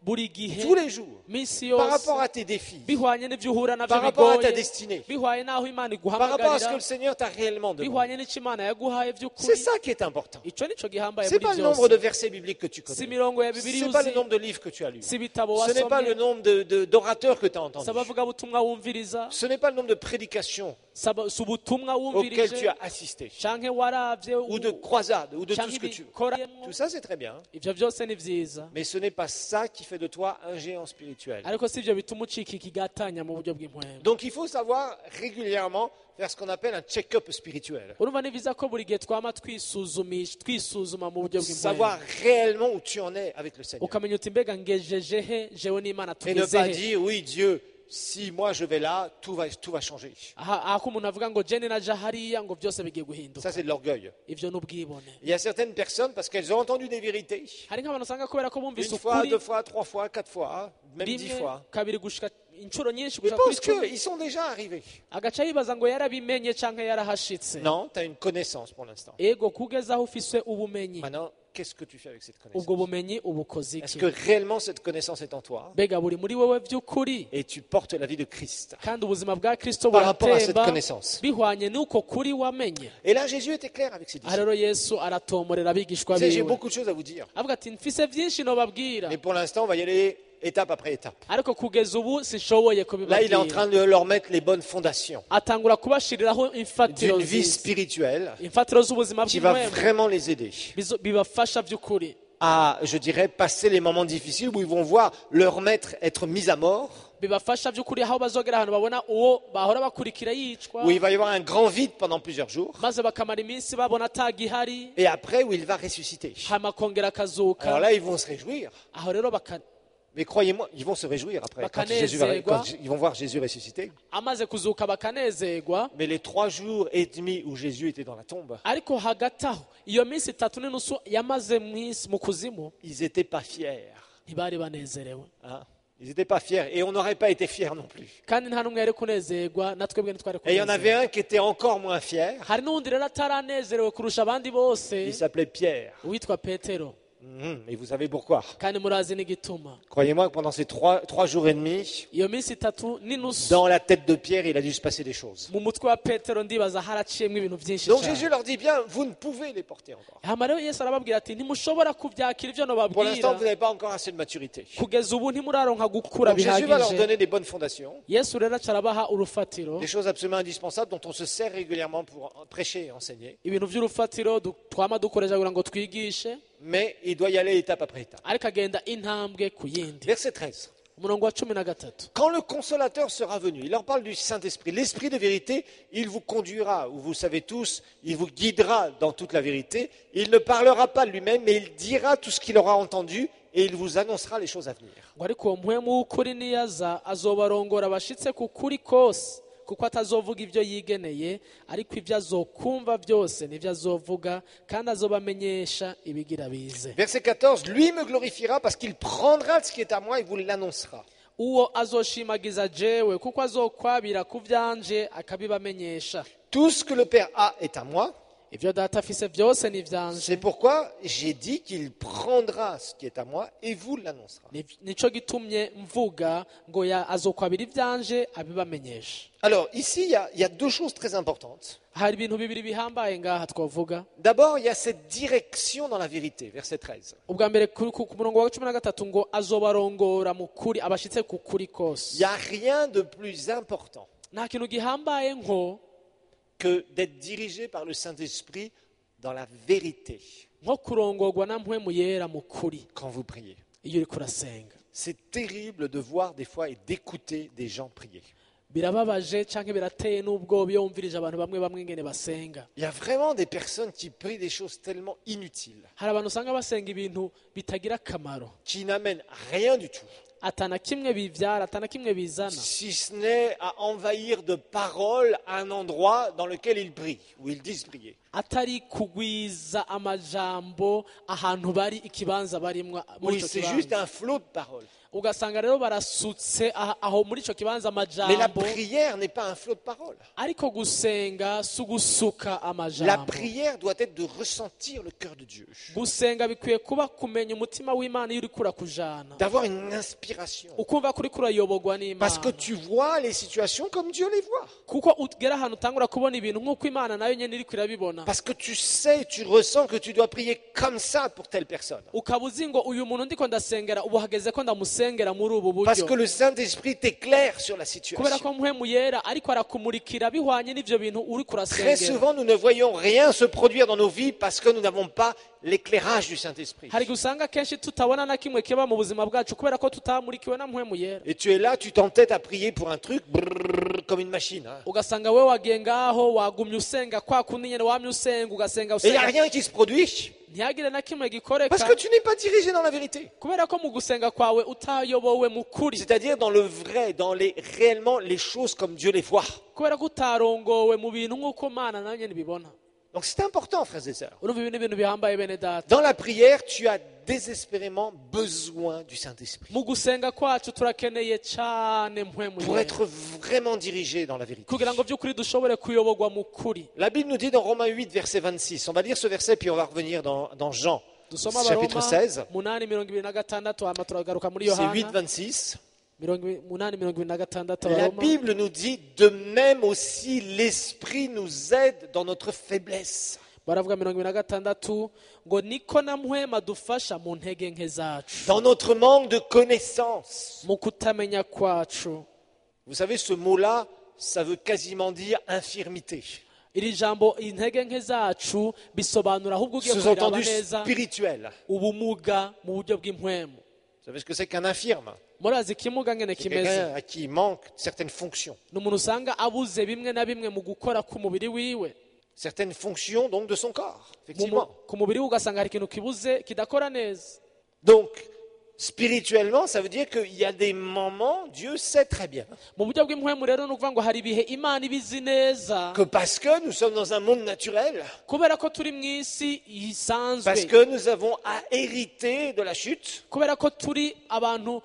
buri gihe tous les jours, minsi par yose rapport à tes défis, bihwanye n'ibyo uhura nabyo par rapport à ta bigoye destinée, bihwanye n'aho imana par rapport à ce que iguhamagarira le Seigneur t'a réellement demandé. bihwanye n'icyo imana yaguhaye C'est by'ukuri ça qui est important. icyo nicyo gihambaye Ce n'est muri pas le nombre byose de versets bibliques que tu si connais. imirongo ya Ce bibiri n'est pas le yuzuye nombre de livres que tu as lus. si ibitabo Ce n'est pas le wasomye nombre d'orateurs que tu as entendus. si abavugabutumwa wumviriza Ce n'est pas le nombre de prédications si ubutumwa auxquelles tu wumvirije as assisté. canke waravye Ou de croisades, ou de tout canke ce que tu veux. ibikorayemwo Tout ça, c'est très bien. ivyo byose ni vyiza Mais ce n'est pas ça qui fait de toi un géant spirituel. ariko si ivyo bituma ucika ikigatanya mu buryo bw'impwemu Donc il faut savoir régulièrement faire ce qu'on appelle un check-up spirituel. urumva ni vyiza ko buri gihe twama twisuzuma mu buryo Savoir bw'impwemu réellement où tu en es avec le Seigneur. ukamenya uti mbega ngejeje he jewe n'imana Et ne pas tugezehe dire, oui Dieu, si moi je vais là, tout va changer. aha ko umuntu avuga ngo jene naja hariya ngo byose bigiye guhinduka Ça c'est de l'orgueil. ivyo ni ubwibone Il y a certaines personnes, parce qu'elles ont entendu des vérités, hari nk'abantu usanga kubera ko bumvise une fois, ukuri deux fois, trois fois, quatre fois, même 10 rimwe fois, kabiri gushika inshuro nyinshi ils gushika kuri pensent cumi qu'ils sont déjà arrivés. agaca yibaza ngo yarabimenye canke yarahashitse Non, tu as une connaissance pour l'instant. ego kugeza aho ufise ubumenyi Maintenant, qu'est-ce que tu fais avec cette connaissance? ubwo bumenyi ubukoze Est-ce iki que réellement cette connaissance est en toi mbega buri muri wewe by'ukuri et tu portes la vie de Christ? kandi ubuzima bwa kristo Par rapport à cette buratemba connaissance. bihwanye n'uko kuri wamenye Et là, Jésus était clair avec ses aha disciples. rero yesu aratomorera abigishwa Vous savez, j'ai biwe beaucoup de choses à vous dire. avuga ati mfise byinshi nobabwira Mais pour l'instant, on va y aller étape après étape. ariko kugeza ubu sishoboye Là, il est en kubibabwira train de leur mettre les bonnes fondations atangura kubashiriraho imfatiro d'une vie nziza spirituelle imfatiro z'ubuzima qui va bw'imwemu vraiment les aider bibafasha by'ukuri à, je dirais, passer les moments difficiles où ils vont voir leur maître être mis à mort, bibafasha by'ukuri aho bazogera ahantu babona uwo bahora bakurikira yicwa où il va y avoir un grand vide pendant plusieurs jours, maze bakamara iminsi babona atagihari et après où il va ressusciter. hama kongera akazuka Alors là, ils vont se réjouir. aho rero Mais croyez-moi, ils vont se réjouir après, quand ils vont voir Jésus ressusciter. amaze kuzuka bakanezerwa Mais les 3 jours et demi où Jésus était dans la tombe, ariko hagati aho iyo minsi 3 n'inusu yamaze mu kuzimu ils n'étaient pas fiers. ntibari banezerewe Hein. Ils n'étaient pas fiers et on n'aurait pas été fiers non plus. kandi nta n'umwe yari kunezerwa natwebwe ntitwari Et il y en avait kunezerwa un qui était encore moins fier. hari n'uwundi rero ataranezerewe kurusha abandi bose Il s'appelait Pierre. uwitwa petero Et vous savez pourquoi? kandi murazi n'igituma Croyez-moi que pendant ces 3 jours et demi, iyo minsi 3 n'inusu dans la tête de Pierre, il a dû se passer des choses. mu mutwe wa petero ndibaza haraciyemo ibintu byinshi Donc cyane Jésus leur dit bien, vous ne pouvez les porter encore. hama rero yesu arababwira ati ntimushobora kubyakira ibyo Pour l'instant, nobabwira vous n'avez pas encore assez de maturité. kugeza ubu ntimuraronka gukura Donc Jésus va leur bihagije donner des bonnes fondations, yesu rero aca arabaha urufatiro des choses absolument indispensables dont on se sert régulièrement pour prêcher et enseigner. ibintu by'urufatiro twama dukoresha kugira ngo twigishe Mais il doit y aller étape après étape. ariko agenda intambwe ku yindi Verset 13. umurongo wa 13 Quand le consolateur sera venu, il leur parle du Saint-Esprit, l'Esprit de vérité, il vous conduira, vous savez tous, il vous guidera dans toute la vérité. Il ne parlera pas de lui-même, mais il dira tout ce qu'il aura entendu et il vous annoncera les choses à venir. ngo ariko uwo muhemu w'ukuri niyaza azobarongora abashitse ku kuri kose kuko atazovuga ibyo yigeneye ariko ibyo azokumva byose nibyo azovuga kandi azobamenyesha ibigira bize Verset 14, lui me glorifiera parce qu'il prendra ce qui est à moi et vous l'annoncera. uwo azoshimagiza jewe kuko azokwabira ku byanje akabibamenyesha Tout ce que le Père a est à moi. ibyo data afise byose ni ibyanje C'est pourquoi j'ai dit qu'il prendra ce qui est à moi et vous l'annoncera. nico gitumye mvuga ngo azokwabira ibyanje abibamenyesha Alors ici, il y a 2 choses très importantes. hari ibintu bibiri bihambaye ngaha twavuga D'abord, il y a cette direction dans la vérité, verset 13. ubwa mbere ku murongo wa 13 ngo azobarongora mu kuri abashitse ku kuri Il kose n'y a rien de plus important nta kintu gihambaye nko que d'être dirigé par le Saint-Esprit dans la vérité nko kurongorwa na mpwemu yera mu kuri quand vous priez. iyo uri kurasenga C'est terrible de voir des fois et d'écouter des gens prier. birababaje cyangwa birateye n'ubwoba iyo wumvirije abantu bamwe bamwe ingene basenga Il y a vraiment des personnes qui prient des choses tellement inutiles, hari abantu usanga basenga ibintu bitagira akamaro qui n'amènent rien du tout. atana kimwe bivyara atana kimwe bizana si ce n'est à envahir de paroles un endroit dans lequel ils prient, où ils disent prier. atari kugwiza amajambo ahantu bari ikibanza barimwa muri Oui, ico c'est juste kibanza un flot de paroles. ugasanga rero barasutse aho muri ico kibanza Mais la amajambo prière n'est pas un flot de paroles. ariko gusenga si ugusuka La amajambo prière doit être de ressentir le cœur de Dieu, gusenga bikwiye kuba kumenya umutima w'Imana iyo uriko urakujana d'avoir une inspiration. ukumva ko uriko urayobogwa Parce que n'Imana tu vois les situations comme Dieu les voit. kuko ugera ahantu utangura kubona ibintu nk'uko Imana nayo nyene iriko irabibona Parce que tu sais, tu ressens que tu dois prier comme ça pour telle personne. ukaba uzi ngo uyu muntu ndiko ndasengera ubu hageze ko ndamusengera muri ubu Parce que buryo le Saint-Esprit t'éclaire sur la kubera ko situation. mpwemu yera ariko arakumurikira bihwanye n'ivyo bintu uriko Très urasengera souvent, nous ne voyons rien se produire dans nos vies parce que nous n'avons pas l'éclairage du Saint-Esprit. hari gusanga kenshi tutabona na kimwe kiba mu buzima bwacu kubera ko tutamurikiwe na mpwemu yera Et tu es là, tu t'entêtes à prier pour un truc brrr, comme une machine. Hein. ugasanga we wagiye ngaho wagumye usenga kwa kundi nyene wamye usenga ugasenga Et il n'y a usenga rien qui se produit ntihagire na kimwe gikoreka parce que tu n'es pas dirigé dans la vérité. kubera ko mu gusenga kwawe utayobowe mu kuri C'est-à-dire dans le vrai, dans réellement les choses comme Dieu les voit. kubera ko utarongowe mu bintu nk'uko Mana nayo nyene ibibona Donc c'est important, frères et sœurs. urumva ibi ni ibintu bihambaye bene data Dans la prière, tu as désespérément besoin du Saint-Esprit mu gusenga kwacu turakeneye cyane mpwemu pour yera être vraiment dirigé dans la vérité. kugira ngo by'ukuri dushobore kuyobogwa mu kuri La Bible nous dit dans Romains 8, verset 26, on va lire ce verset puis on va revenir dans Jean, dusoma chapitre abaroma 16, 8:26 hama turagaruka muri c'est 8, yohana 26. 8:26 La abaroma Bible nous dit, de même aussi l'Esprit nous aide dans notre faiblesse. baravuga 26 ngo niko na mpwema dufasha mu ntege nke zacu Dans notre manque de connaissance. mu kutamenya kwacu Vous savez, ce mot-là, ça veut quasiment dire infirmité. iri jambo intege nke zacu bisobanura ahubwo ugiye kubiraba Sous-entendu neza spirituel. ubumuga mu buryo bw'impwemu Vous savez ce que c'est qu'un infirme? murazi ikimuga ngene C'est kimeze quelqu'un à qui il manque certaines fonctions. ni umuntu usanga abuze bimwe na bimwe mu gukora k'umubiri wiwe Certaines fonctions donc de son corps, Mu- effectivement. ku mubiri we ugasanga hari ikintu kibuze kidakora neza Donc, spirituellement, ça veut dire qu'il y a des moments, Dieu sait très bien, mu buryo bw'impwemu rero ni ukuvuga ngo hari ibihe imana ibizi neza que parce que nous sommes dans un monde naturel, kubera ko turi mu isi parce isanzwe que nous avons à hériter de la chute, kubera ko turi abantu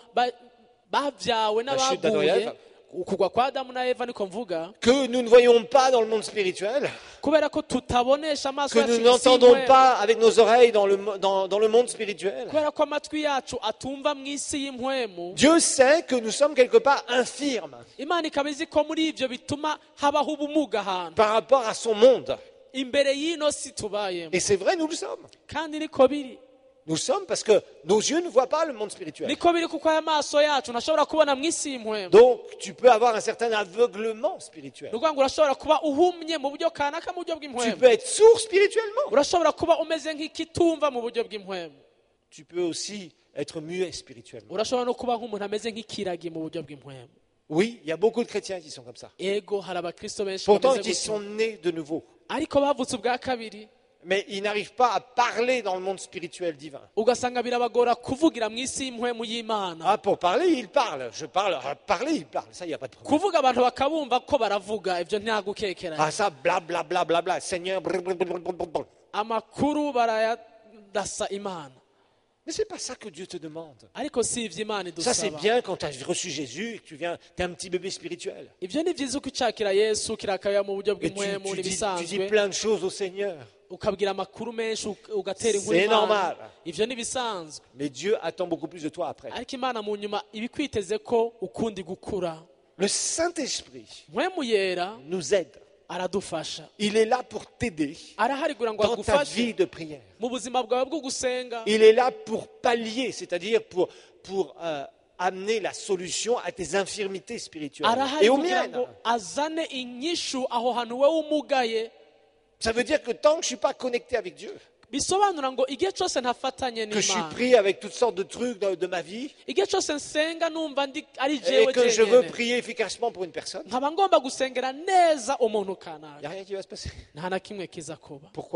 babyawe chute d'Adam et n'abaguye Ève. ukugwa kwa adamu na eva niko mvuga que nous ne voyons pas dans le monde spirituel, kubera ko tutabonesha amaso que yacu nous isi n'entendons y'impwemu, pas avec nos oreilles dans le monde spirituel. kubera ko amatwi yacu atumva mu isi y'impwemu Dieu sait que nous sommes quelque part infirmes imana ikaba izi ko muri ibyo bituma habaho ubumuga ahantu par rapport à son monde. imbere y'ino si tubayemo Et c'est vrai, nous le sommes. kandi niko biri Nous sommes parce que nos yeux ne voient pas le monde spirituel. niko biri kuko aya maso yacu ntashobora kubona mu isi y'impwemu Donc, tu peux avoir un certain aveuglement spirituel. ni ukuvuga ngo urashobora kuba uhumye mu buryo kanaka mu buryo Tu bw'impwemu peux être sourd spirituellement. urashobora kuba umeze nk'ikitumva mu buryo bw'impwemu Tu peux aussi être muet spirituellement. urashobora no kuba nk'umuntu ameze nk'ikiragi mu buryo bw'impwemu Oui, il y a beaucoup de chrétiens qui sont comme ça. ego hari abakristo benshi Pourtant, bameze ils sont gutyo nés de nouveau. ariko bavutse ubwa kabiri Mais ils n'arrivent pas à parler dans le monde spirituel divin. ugasanga birabagora kuvugira mu isi y'impwemu y'imana Ah, pour parler, ils parlent. Je parle. Ah, parler, ils parlent. Ça, il n'y a pas de problème. kuvuga abantu bakabumva ko baravuga ibyo nta gukekeranya Ah, ça, bla, bla, bla, bla, bla. Seigneur, blablabla. amakuru barayadasa imana Mais c'est pas ça que Dieu te demande. ariko si ibyo imana Ça, c'est idusaba bien quand tu as reçu Jésus et que tu viens, tu es un petit bébé spirituel. ibyo ni byiza uko ucakira yesu kirakabira mu buryo Et bw'impwemu tu dis n'ibisanzwe plein de choses au Seigneur. ukabwira amakuru menshi ugatera inkuru C'est imana normal. ibyo ni ibisanzwe Mais Dieu attend beaucoup plus de toi après. ariko imana mu nyuma iba ikwiteze ko ukundi gukura Le Saint-Esprit mpwemu yera nous aide. aradufasha Il est là pour t'aider arahari kugira ngo dans ta agufashe vie de prière. mu buzima bwawe bwo gusenga Il est là pour pallier, c'est-à-dire pour amener la solution à tes infirmités spirituelles arahari et aux kugira miennes. ngo azane inyishu aho hantu wowe umugaye Ça veut dire que tant que je ne suis pas connecté avec Dieu bisobanura ngo igihe cyose ntafatanye que je suis n'imana pris avec toutes sortes de trucs de ma vie igihe cyose nsenga numva ari et jewe que je veux jenyine prier efficacement pour une personne, nkaba ngomba gusengera neza umuntu il n'y a kanaka rien qui va se passer. nta na kimwe kiza kuba Pourquoi?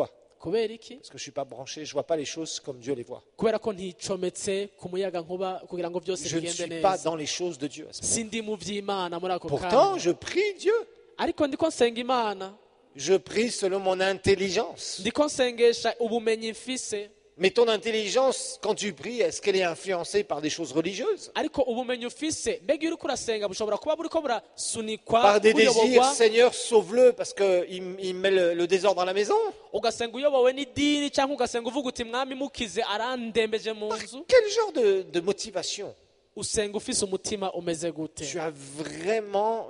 kubera iki Parce que je ne suis pas branché, je ne vois pas les choses comme Dieu les voit. kubera ko nticometse ku muyaga nkuba kugira ngo byose Je ne bigende suis pas neza dans les choses de Dieu. À ce moment. sindi mu by'imana muri ako Pourtant, kanya je prie Dieu. ariko ndiko nsenga imana Je prie selon mon intelligence. ndiko nsengesha ubumenyi mfise Mais ton intelligence, quand tu pries, est-ce qu'elle est influencée par des choses religieuses? ariko ubumenyi ufise mbega iyo uriko urasenga bushobora kuba buriko burasunikwa Par des désirs, buyoborwa Seigneur, sauve-le parce qu'il met le désordre dans la maison? ugasenga uyobowe n'idini cyangwa ugasenga uvuga uti mwami mukize arandembeje mu nzu Quel genre de motivation? usenga ufise umutima umeze gute Tu as vraiment,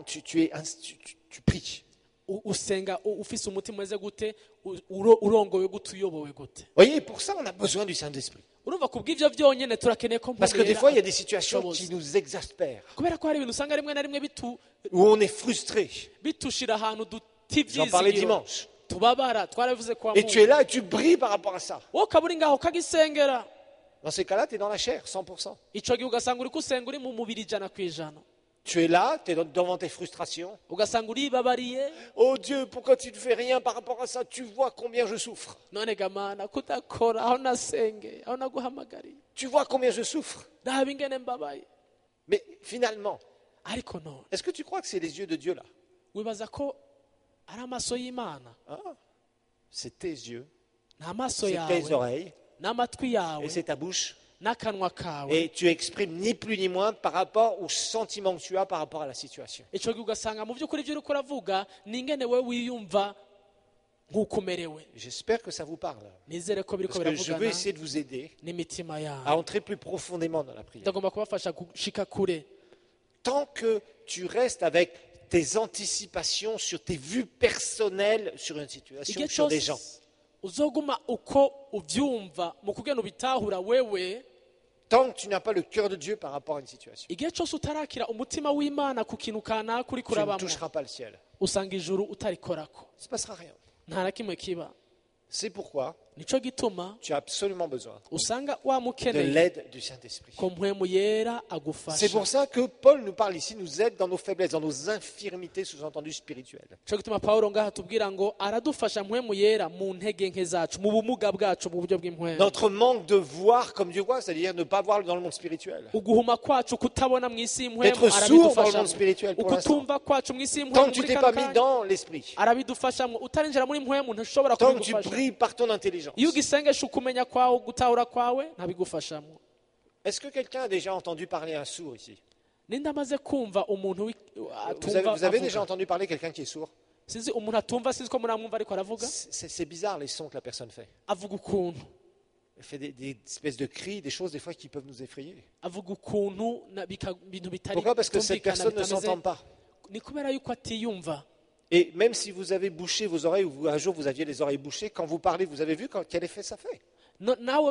tu pries. usenga ufise umutima umeze gute urongowe gute uyobowe gute Voyez, pour ça, on a besoin du Saint-Esprit. urumva ku bw'ibyo byonyine turakeneye ko Parce que des mpumura fois, il y a des situations ubushobozi. qui nous exaspèrent, kubera ko hari ibintu usanga rimwe na rimwe où on est frustré. bitushira ahantu J'en parlais tutivyizigiro dimanche. tubabara twarabivuze kwa Et tu es Mungu là et tu brilles par rapport à ça. wowe ukaba uri ngaho ukagisengera Dans ces cas-là, tu es dans la chair, 100%. ico gihe ugasanga uri kusenga uri mu mubiri 100%. Tu es là, tu es devant tes frustrations. ugasanga uribabariye Oh Dieu, pourquoi tu ne fais rien par rapport à ça? Tu vois combien je souffre. none gamana kudakora aho nasengeye aho naguhamagariye Tu vois combien je souffre. ndaba ingene mbabaye Mais finalement, ariko none est-ce que tu crois que c'est les yeux de Dieu là? wibaza ko ari amaso y'imana Ah, c'est tes yeux, ni amaso c'est tes yawe oreilles n'amatwi yawe et c'est ta bouche. n'akanwa kawe Et tu exprimes ni plus ni moins par rapport aux sentiments que tu as par rapport à la situation. ico gihe ugasanga mu by'ukuri ibyo uriko uravuga ni ingene we wiyumva nk'uko umerewe J'espère que ça vous parle. nizere ko biriko Parce que je veux biravugana essayer de vous aider n'imitima à yawe entrer plus profondément dans la prière. ndagomba kubafasha gushika kure Tant que tu restes avec tes anticipations sur tes vues personnelles sur une situation, igihe sur des gens, cyose uzoguma uko ubyumva mu kugenda ubitahura wewe tant que tu n'as pas le cœur de Dieu par rapport à une situation, igihe cyose utarakira umutima w'imana ku kintu kanaka uri tu ne kurabamo toucheras pas le ciel. usanga ijuru utarikorako Il ne se passera rien. nta na kimwe kiba C'est pourquoi nico gituma tu as absolument besoin usanga de wamukeneye l'aide du Saint-Esprit. ko mpwemu yera C'est agufasha pour ça que Paul nous parle ici, nous aide dans nos faiblesses, dans nos infirmités, sous-entendu spirituelles. cyo gituma pawulo ngaha tubwira ngo aradufasha mpwemu yera mu ntege nke zacu mu bumuga bwacu mu buryo bw'impwemu Notre manque de voir comme Dieu voit, c'est-à-dire ne pas voir dans le monde spirituel. uguhuma kwacu kutabona mu isi y'impwemu D'être sourd dans le arabidufashamo monde spirituel pour l'instant. ukutumva kwacu mu isi Tant y'impwemu que tu muri t'es kano pas mis kanya dans l'esprit, arabidufashamo utarinjira muri mpwemu ntushobora tant que tu kubigufasha pries par ton intelligence. iyo ugisengesha ukumenya kwawe gutahura kwawe ntabigufashamo Est-ce que quelqu'un a déjà entendu parler un sourd ici? ninde amaze kumva umuntu Vous avez déjà atumva entendu parler quelqu'un qui est sourd? sinzi umuntu atumva sinzi ko muramwumva ariko aravuga C'est bizarre les sons que la personne fait. avuga ukuntu Elle fait des espèces de cris, des choses des fois qui peuvent nous effrayer. avuga ukuntu ibintu bitari Pourquoi? Parce que cette bitumvikana, personne ne bitameze- s'entend pas. ni kubera yuko atiyumva Et même si vous avez bouché vos oreilles, ou un jour vous aviez les oreilles bouchées, quand vous parlez, vous avez vu quel effet ça fait? nawe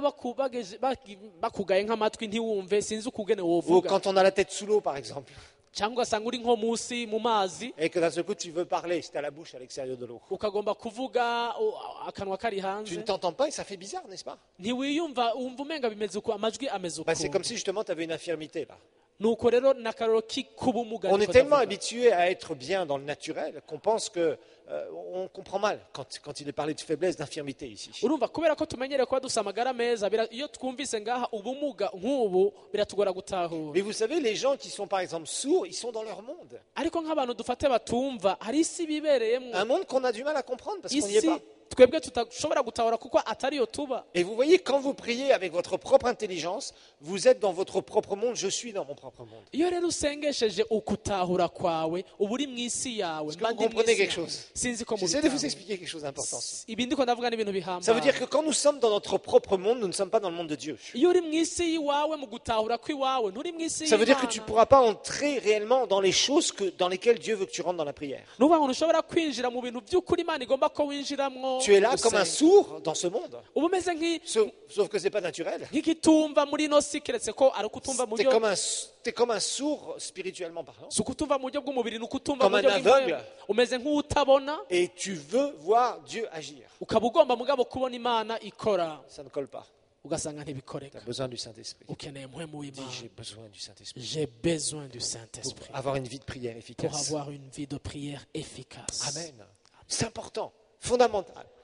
bakugaye nk'amatwi ntiwumve sinzi ukugene Ou wovuga quand on a la tête sous l'eau, par exemple, cyangwa ugasanga uri nko munsi mu mazi et que d'un seul coup tu veux parler, c'est à la bouche à l'extérieur de l'eau. ukagomba kuvuga akanwa kari Tu hanze ne t'entends pas et ça fait bizarre, n'est-ce pas? ntiwiyumva wumva umenga bimeze uko amajwi ameze Bah, c'est uko comme si justement tu avais une infirmité là. nuko rero ni akaroro k'ubumuga On est niko tellement ndavuga. habitué à être bien dans le naturel qu'on pense que on comprend mal quand il est parlé de faiblesse, d'infirmité ici. urumva kubera ko tumenyereye kuba dusa amagara meza iyo twumvise ngaha ubumuga nk'ubu biratugora gutahura Mais vous savez, les gens qui sont par exemple sourds, ils sont dans leur monde. ariko nk'abantu dufate batumva hari isi bibereyemo Un monde qu'on a du mal à comprendre parce qu'on n'y est isi pas. twebwe tutashobora gutahura kuko atariyo tuba Et vous voyez, quand vous priez avec votre propre intelligence, vous êtes dans votre propre monde, je suis dans mon propre monde. iyo rero usengesheje ukutahura kwawe uba uri mu isi yawe Est-ce que mba vous ndi mu comprenez isi quelque yawe. chose? sinzi ko J'essaie de vous mubitahura. expliquer quelque chose d'important. ibi ndiko ndavuga n'ibintu Ça veut dire bihambaye que quand nous sommes dans notre propre monde, nous ne sommes pas dans le monde de Dieu. iyo uri mu isi y'iwawe mu gutahura kw'iwawe nturi mu isi Ça veut dire que tu ne y'Imana. pourras pas entrer réellement dans les choses dans lesquelles Dieu veut que tu rentres dans la prière. nuvuga ngo ntushobora kwinjira mu bintu by'ukuri imana igomba ko winjiramwo Tu es là comme un gusenga. sourd dans ce monde. uba umeze Sauf que ce n'est pas naturel. nk'ikitumva muri ino si keretse ko ari ukutumva mu Tu buryo es comme un sourd spirituellement parlant. si ukutumva mu buryo bw'umubiri ni ukutumva Comme mu buryo un bw'impwemu aveugle. umeze nk'utabona Et tu veux voir Dieu agir. ukaba ugomba mugabo kubona imana ikora Ça ne colle pas. ugasanga Tu ntibikoreka as besoin du Saint-Esprit. ukeneye muhemu Dis, w'imana j'ai besoin du Saint-Esprit. j'ai besoin du Pour Saint-Esprit avoir une vie de prière pour efficace. avoir une vie de prière efficace Amen. C'est important, fondamental.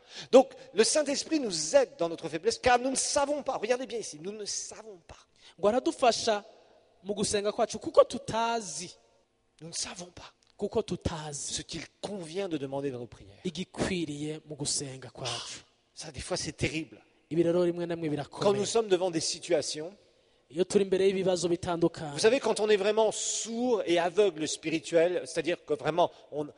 Donc, le Saint-Esprit nous aide dans notre faiblesse, car nous ne savons pas. Regardez bien ici, nous ne savons pas. ngo aradufasha mu gusenga kwacu kuko tutazi Nous ne savons pas kuko tutazi ce qu'il convient de demander dans nos prières. igikwiriye mu gusenga kwacu. Ça, des fois, c'est terrible. Ibi rero rimwe na rimwe Quand birakomeye nous sommes devant des situations, iyo turi imbere y'ibibazo bitandukanye. vous savez, quand on est vraiment sourd et aveugle spirituel, c'est-à-dire que vraiment,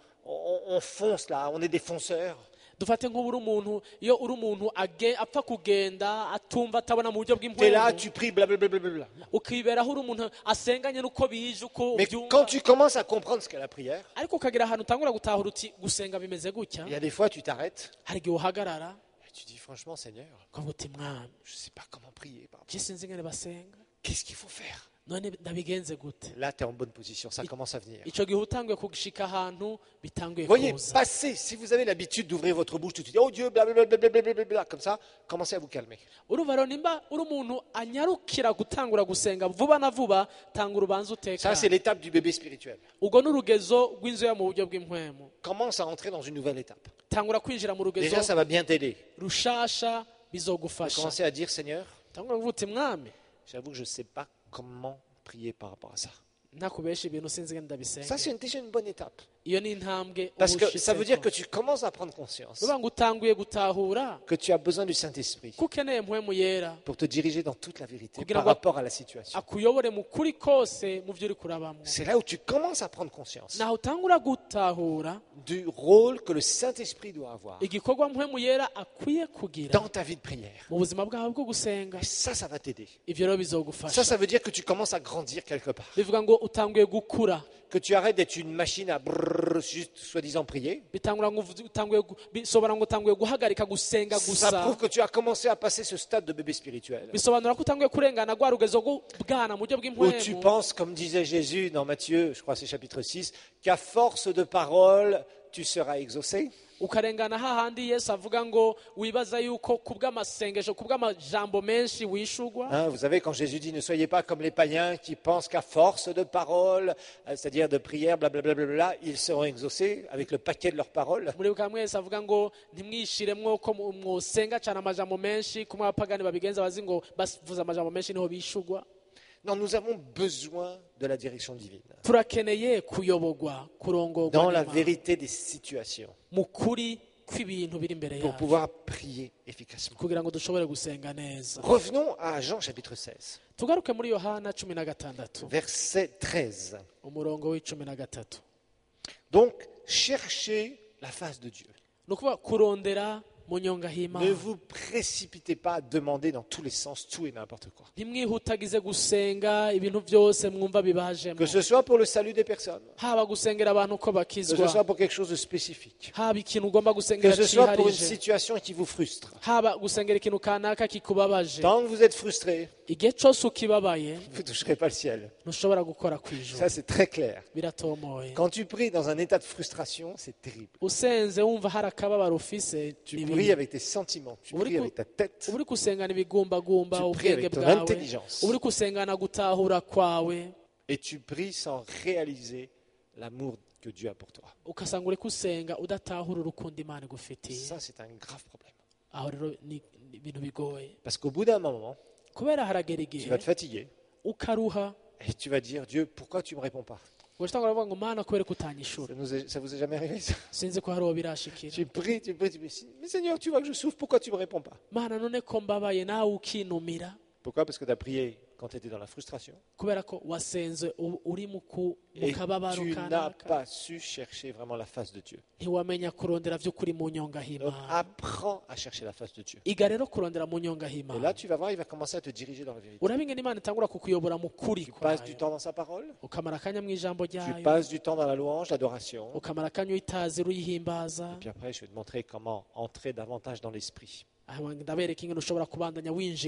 on fonce là, on est des fonceurs. dufate nk'ubu uri umuntu iyo uri umuntu apfa kugenda atumva atabona mu buryo Tu es là, bw'impwemu tu pries, blablabla. ukiberaho uri umuntu asenganye n'uko bije uko Mais quand ubyumva tu commences à comprendre ce qu'est la prière, ariko ukagira ahantu utangura gutahura uti gusenga bimeze gutya. il y a des fois, tu t'arrêtes hari igihe uhagarara et tu dis, franchement, Seigneur, ukavuga uti mwami je ne sais pas comment prier. je sinzi ingene basenga Qu'est-ce qu'il faut faire? none ndabigenze gute. Là, tu es en bonne position, ça commence à venir. icyo gihe utanguye kugishika ahantu bitanguye Voyez, kuza. passez, si vous avez l'habitude d'ouvrir votre bouche tout de suite, oh Dieu, blablabla, comme ça, commencez à vous calmer. urumva rero nimba uri umuntu anyarukira gutangura gusenga vuba na vuba tanga urubanza Ça, c'est utekanye. l'étape du bébé spirituel. ubwo ni urugezo rw'inzoya mu buryo bw'impwemu. Commence à entrer dans une nouvelle étape. tangura kwinjira mu rugezo Déjà, ça va bien t'aider. rushasha bizogufasha. Commencez à dire, Seigneur, tangura kuvuga uti mwami j'avoue que je ne sais pas comment prier par rapport à ça. ntakubesha ibintu sinzi ingene Ça, ndabisenga. c'est déjà une bonne étape. iyo ni intambwe Parce uba que ça veut dire que ushitseko. tu commences à prendre conscience bivuga ngo utanguye gutahura que tu as besoin du Saint-Esprit ko ukeneye mpwemu yera pour te diriger dans toute la vérité Kugira par ngo rapport à la situation. akuyobore mu kuri kose mu byo uri kurabamo. C'est là où tu commences à prendre conscience naho utangura gutahura du rôle que le Saint-Esprit doit avoir igikorwa mpwemu yera akwiye kugira dans ta vie de prière. mu buzima bwawe bwo gusenga. Et ça va t'aider. ivyo rero Ça, bizogufasha. ça veut dire que tu commences à grandir quelque part. bivuga ngo utanguye gukura. Que tu arrêtes d'être une machine à brrr, juste soi-disant prier. bitangura ngo bisobanura ngo utanguye guhagarika gusenga Ça gusa. prouve que tu as commencé à passer ce stade de bébé spirituel. bisobanura ko utanguye kurengana rwa rugezo rwo bwana mu buryo Où tu bw'impwemu. penses, comme disait Jésus dans Matthieu, je crois que c'est chapitre 6, qu'à force de parole, tu seras exaucé. ukarengana hahandi yesu avuga ngo wibaza yuko ku bw'amasengesho ku bw'amajambo menshi wishugwa. Hein, vous savez, quand Jésus dit ne soyez pas comme les païens qui pensent qu'à force de parole, c'est-à-dire de prière, blablabla, ils seront exaucés avec le paquet de leurs paroles. muribuka mwese avuga ngo ntimwishiremwo ko mwosenga cyane amajambo menshi kumwe abapagani babigenza bazi ngo bavuze amajambo menshi niho bishugwa. Non, nous avons besoin de la direction divine. turakeneye kuyobogwa kurongorwa Dans la n'Imana. vérité des situations, mu kuri kw'ibintu biri imbere pour yacu pouvoir prier efficacement. kugira ngo dushobore gusenga neza. Revenons à Jean chapitre 16, tugaruke muri yohana 16 verset 13. umurongo w'13. Donc, cherchez la face de Dieu. ni ukuvuga kurondera mu nyonga Ne h'Imana. vous précipitez pas à demander dans tous les sens tout et n'importe quoi. ntimwihutagize gusenga ibintu byose mwumva bibajemo. Que ce soit pour le salut des personnes, haba gusengera abantu ko que ce bakizwa, soit pour quelque chose de spécifique, haba ikintu ugomba que gusengera ce soit pour une cyiharije, situation qui vous frustre. haba gusengera ikintu kanaka kikubabaje. Tant que vous êtes frustré, igihe cyose ukibabaye vous ne toucherez pas le ciel. ntushobora gukora ku ijuru. Ça, c'est très clair. biratomoye. Quand tu pries dans un état de frustration, c'est terrible. usenze wumva hari akababaro ufise Tu ni pries bibi. avec tes sentiments, tu Uri pries ku- avec ta tête. uba uri gusengana ibigumbagumba Tu pries ubwenge avec ton bwawe, intelligence. uba uri gusengana gutahura kwawe, Et tu pries sans réaliser l'amour que Dieu a pour toi. ugasanga uri gusenga udatahura urukundo Imana igufitiye. Ça, c'est un grave problème. aho rero ni ibintu bigoye Parce qu'au bout d'un moment, kubera haragera tu igihe vas te fatiguer ukaruha et tu vas dire, Dieu, pourquoi tu ne me réponds pas? ugatanga uravuga ngo Mana kubera ko utanyishura. Ça vous est jamais arrivé ça? sinzi ko hari uwo birashikira. Tu pries, mais Seigneur, tu vois que je souffre, pourquoi tu ne me réponds pas? Mana none ko mbabaye nawe ukinumira Pourquoi? Parce que tu as prié quand tu étais dans la frustration. kubera ko wasenze uri mu Et kababaro tu n'as kanaka, pas su chercher vraiment la face de Dieu. ntiwamenya kurondera by'ukuri mu nyonga Donc h'Imana. apprends à chercher la face de Dieu. iga rero kurondera mu nyonga Et là, h'Imana. tu vas voir, il va commencer à te diriger dans la vérité. urabingana Imana itangura kukuyobora mu kuri Tu passes du kwayo, temps dans sa parole, ukamara akanya mu ijambo tu ryayo, passes du temps dans la louange, l'adoration. ukamara akanya uyitazi uyihimbaza. Puis après, je vais te montrer comment entrer davantage dans l'esprit. Aha ndabereka ingene ushobora kubandanya winjira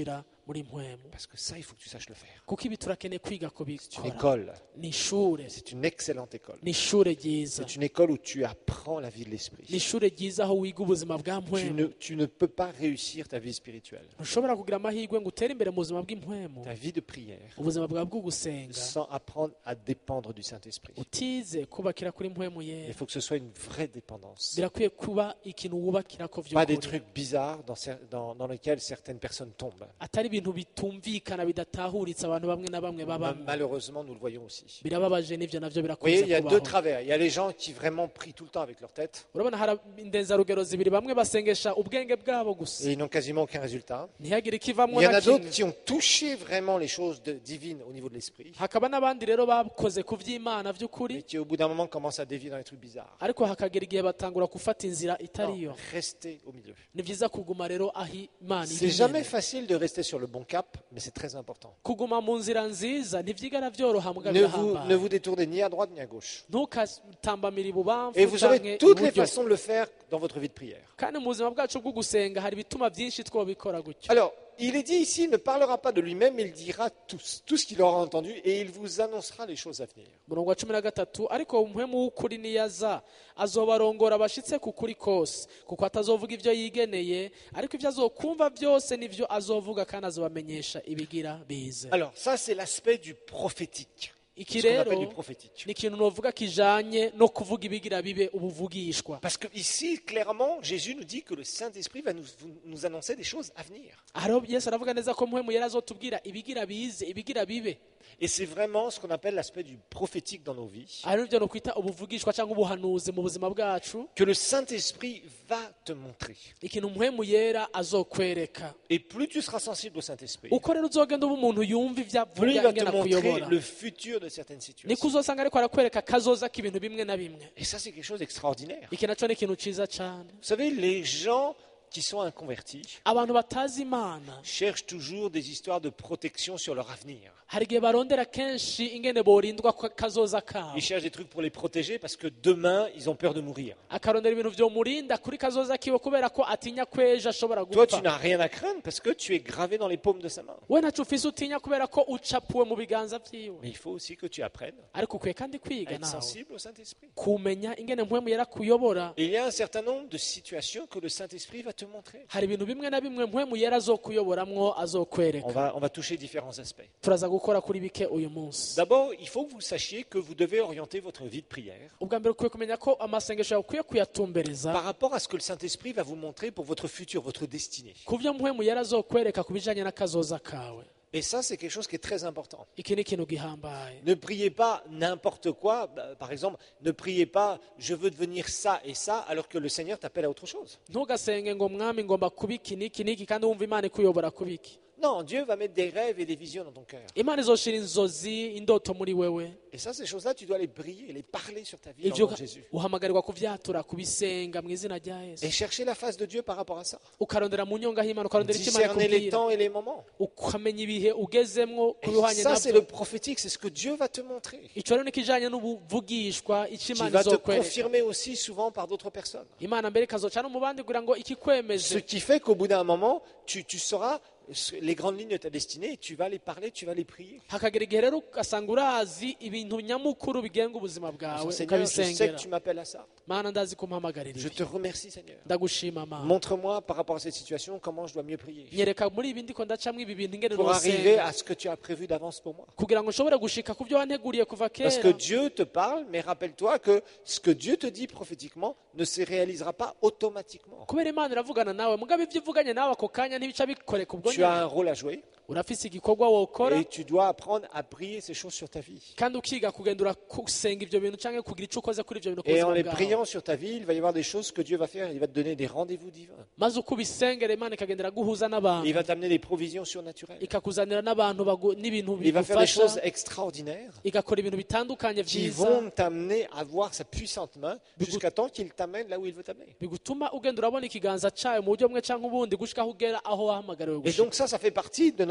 muri mpwemu Parce que ça, il faut que tu saches le faire. kuko ibi turakeneye kwiga C'est une kubikora école. ni ishure C'est une excellente école. ni ishure ryiza C'est une école où tu apprends la vie de ni l'esprit. ishure ryiza aho wiga ubuzima bwa Tu mpwemu tu ne peux pas réussir ta vie spirituelle, ntushobora kugira amahirwe ngo utere imbere mu buzima bw'impwemu ta vie de prière, ubuzima bwawe bwo gusenga sans apprendre à dépendre du Saint-Esprit. utize kubakira kuri mpwemu Il yera faut que ce soit une vraie dépendance. birakwiye kuba ikintu wubakira ko Pas des vy'ukuri trucs bizarres dans lesquels certaines personnes tombent. atari ibintu bitumvikana bidatahuritse abantu bamwe na bamwe babamo Malheureusement, nous le voyons aussi. birababaje n'ivyo navyo Vous voyez, il y birakunze a deux kubaho travers. Il y a les gens qui vraiment prient tout le temps avec leur tête urabona hari indenzarugero zibiri bamwe basengesha ubwenge bwabo gusa et ils n'ont quasiment aucun résultat. ntihagire ikivamwo Il y en na a d'autres kimwe qui ont touché vraiment les choses divines au niveau de l'esprit, hakaba n'abandi rero bakoze ku vy'imana vy'ukuri mais qui au bout d'un moment commencent à dévier dans les trucs bizarres. ariko hakagera igihe batangura gufata inzira itari yo Non, restez au milieu. ni vyiza kuguma rero aho imana C'est iri jamais nyene. facile de rester sur le bon cap, mais c'est très important. kuguma mu nzira nziza ntivyigara vyoroha muga Ne birahambaye vous détournez ni à droite ni à gauche. ntukatambamira ibubamfu Et vous canke aurez toutes les iburyo. façons de le faire dans votre vie de prière. kandi mu buzima bwacu bwo gusenga hari ibituma vyinshi twobikora gutyo Alors, il est dit ici, il ne parlera pas de lui-même, il dira tout ce qu'il aura entendu et il vous annoncera les choses à venir. murongo wa 13 ariko umuhemu w'ukuri niyaza azobarongora abashitse ku kuri kose kuko atazovuga ivyo yigeneye ariko ivyo azokumva vyose nivyo azovuga kandi azobamenyesha ibigira bize Alors, ça, c'est l'aspect du prophétique. iki Ce qu'on appelle rero du prophétique. ni ikintu novuga kijanye no kuvuga ibigira bibe ubuvugishwa Parce que ici, clairement, Jésus nous dit que le Saint-Esprit va nous annoncer des choses à venir. aho yesu aravuga neza ko muhemu yari azotubwira ibigira bize ibigira bibe Et c'est vraiment ce qu'on appelle l'aspect du prophétique dans nos vies. ari nivyo no kwita ubuvugishwa cyangwa ubuhanuzi mu buzima bwacu Que le Saint-Esprit va te montrer. ikintu muhemu yera azokwereka Et plus tu seras sensible au Saint-Esprit, uko rero uzogenda uba umuntu yumva ivyo plus il avuga va te ingena montrer kuyobora le futur de certaines niko situations. uzosanga ariko arakwereka kazoza k'ibintu bimwe na bimwe Et ça, c'est quelque chose d'extraordinaire. iki naco ni ikintu ciza cane Vous savez, les gens qui sont inconvertis abantu batazi imana cherchent toujours des histoires de protection sur leur avenir. hari igihe barondera kenshi ingene borindwa kazoza kabo Ils cherchent des trucs pour les protéger parce que demain, ils ont peur de mourir. akarondera ibintu vyomurinda kuri kazoza kiwe kubera ko atinya kwejo ashobora Toi, tu gupfa n'as rien à craindre parce que tu es gravé dans les paumes de sa main. we ntaco ufise utinya kubera ko ucapuwe mu biganza vyiwe Mais il faut aussi que tu apprennes ariko ukwiye kandi à kwiga être nawe sensible au Saint-Esprit. kumenya ingene mpwemu yera kuyobora Et il y a un certain nombre de situations que le Saint-Esprit va te montrer. hari ibintu bimwe na bimwe mpwemu yera azokuyoboramwo azokwereka On va toucher différents aspects. turaza gukora kuri bike uyu munsi D'abord, il faut que vous sachiez que vous devez orienter votre vie de prière ubwa mbere ukwiye kumenya ko amasengesho yawe ukwiye kuyatumbereza par rapport à ce que le Saint-Esprit va vous montrer pour votre futur, votre destinée. ku vyo mpwemu yera azokwereka ku bijanye n'akazoza kawe Et ça, c'est quelque chose qui est très important. iki ni ikintu gihambaye Ne priez pas n'importe quoi. Par exemple, ne priez pas « je veux devenir ça et ça » alors que le Seigneur t'appelle à autre chose. ntugasenge ngo mwami ngomba kuba iki n'iki n'iki kandi wumva imana ikuyobora kuba iki Non, Dieu va mettre des rêves et des visions dans ton cœur. imana izoshira inzozi indoto muri wewe Et ça, ces choses-là, tu dois les prier, les parler sur ta vie dans ivyo le nom de Jésus. uhamagarirwa kuvyatura kubisenga mu izina rya yesu Et chercher la face de Dieu par rapport à ça. ukarondera mu nyonga h'imana ukarondera icyo imana Discerner les ikubwira temps et les moments. ukamenya ibihe ugezemwo ku Et bihwanye ça, c'est navyo le prophétique, c'est ce que Dieu va te montrer. ico rero nikijanye n'ubuvugishwa ico Qui imana va te izokwereka confirmer aussi souvent par d'autres personnes. imana mbere ikazoca no mu bandi kugira ngo Ce ikikwemeze qui fait qu'au bout d'un moment, tu sauras les grandes lignes de ta destinée et tu vas les parler, tu vas les prier. hakagera igihe rero ugasanga urazi ibintu nyamukuru bigenga ubuzima bwawe Seigneur, je sais que ukabisengera tu m'appelles à ça. mana ndazi kumpamagarira Je ibi te remercie, Seigneur. ndagushima mana Montre-moi par rapport à cette situation comment je dois mieux prier. nyereka muri ibi ndiko ndacamwo ibi bintu ingene Pour arriver nosenga à ce que tu as prévu d'avance pour moi. kugira ngo nshobore gushika ku byo wanteguriye kuva Parce que kera Dieu te parle, mais rappelle-toi que ce que Dieu te dit prophétiquement ne se réalisera pas automatiquement. kubera imana iravugana nawe mugabe ibyo ivuganye nawe ako kanya ntibica bikoreka ubwo Tu as nyine un rôle à jouer urafise igikorwa wokora et tu dois apprendre à prier ces choses sur ta vie. kandi ukiga kugendura gusenga ibyo bintu cyangwa kugira icyo ukoze kuri ibyo bintu ku Et en buzima les bwawe priant sur ta vie, il va y avoir des choses que Dieu va faire. Il va te donner des rendez-vous divins. maze uko ubisengera imana ikagendera guhuza Il n'abantu va t'amener des provisions surnaturelles. ikakuzanira n'abantu n'ibintu Il va faire des choses bigufasha extraordinaires igakora ibintu bitandukanye qui byiza vont t'amener à voir sa puissante main jusqu'à temps qu'il t'amène là où il veut t'amener. bigutuma ugenda urabona ikiganza cyayo mu buryo bumwe cyangwa ubundi gushika aho ugera aho wahamagariwe Et gushika donc ça fait partie de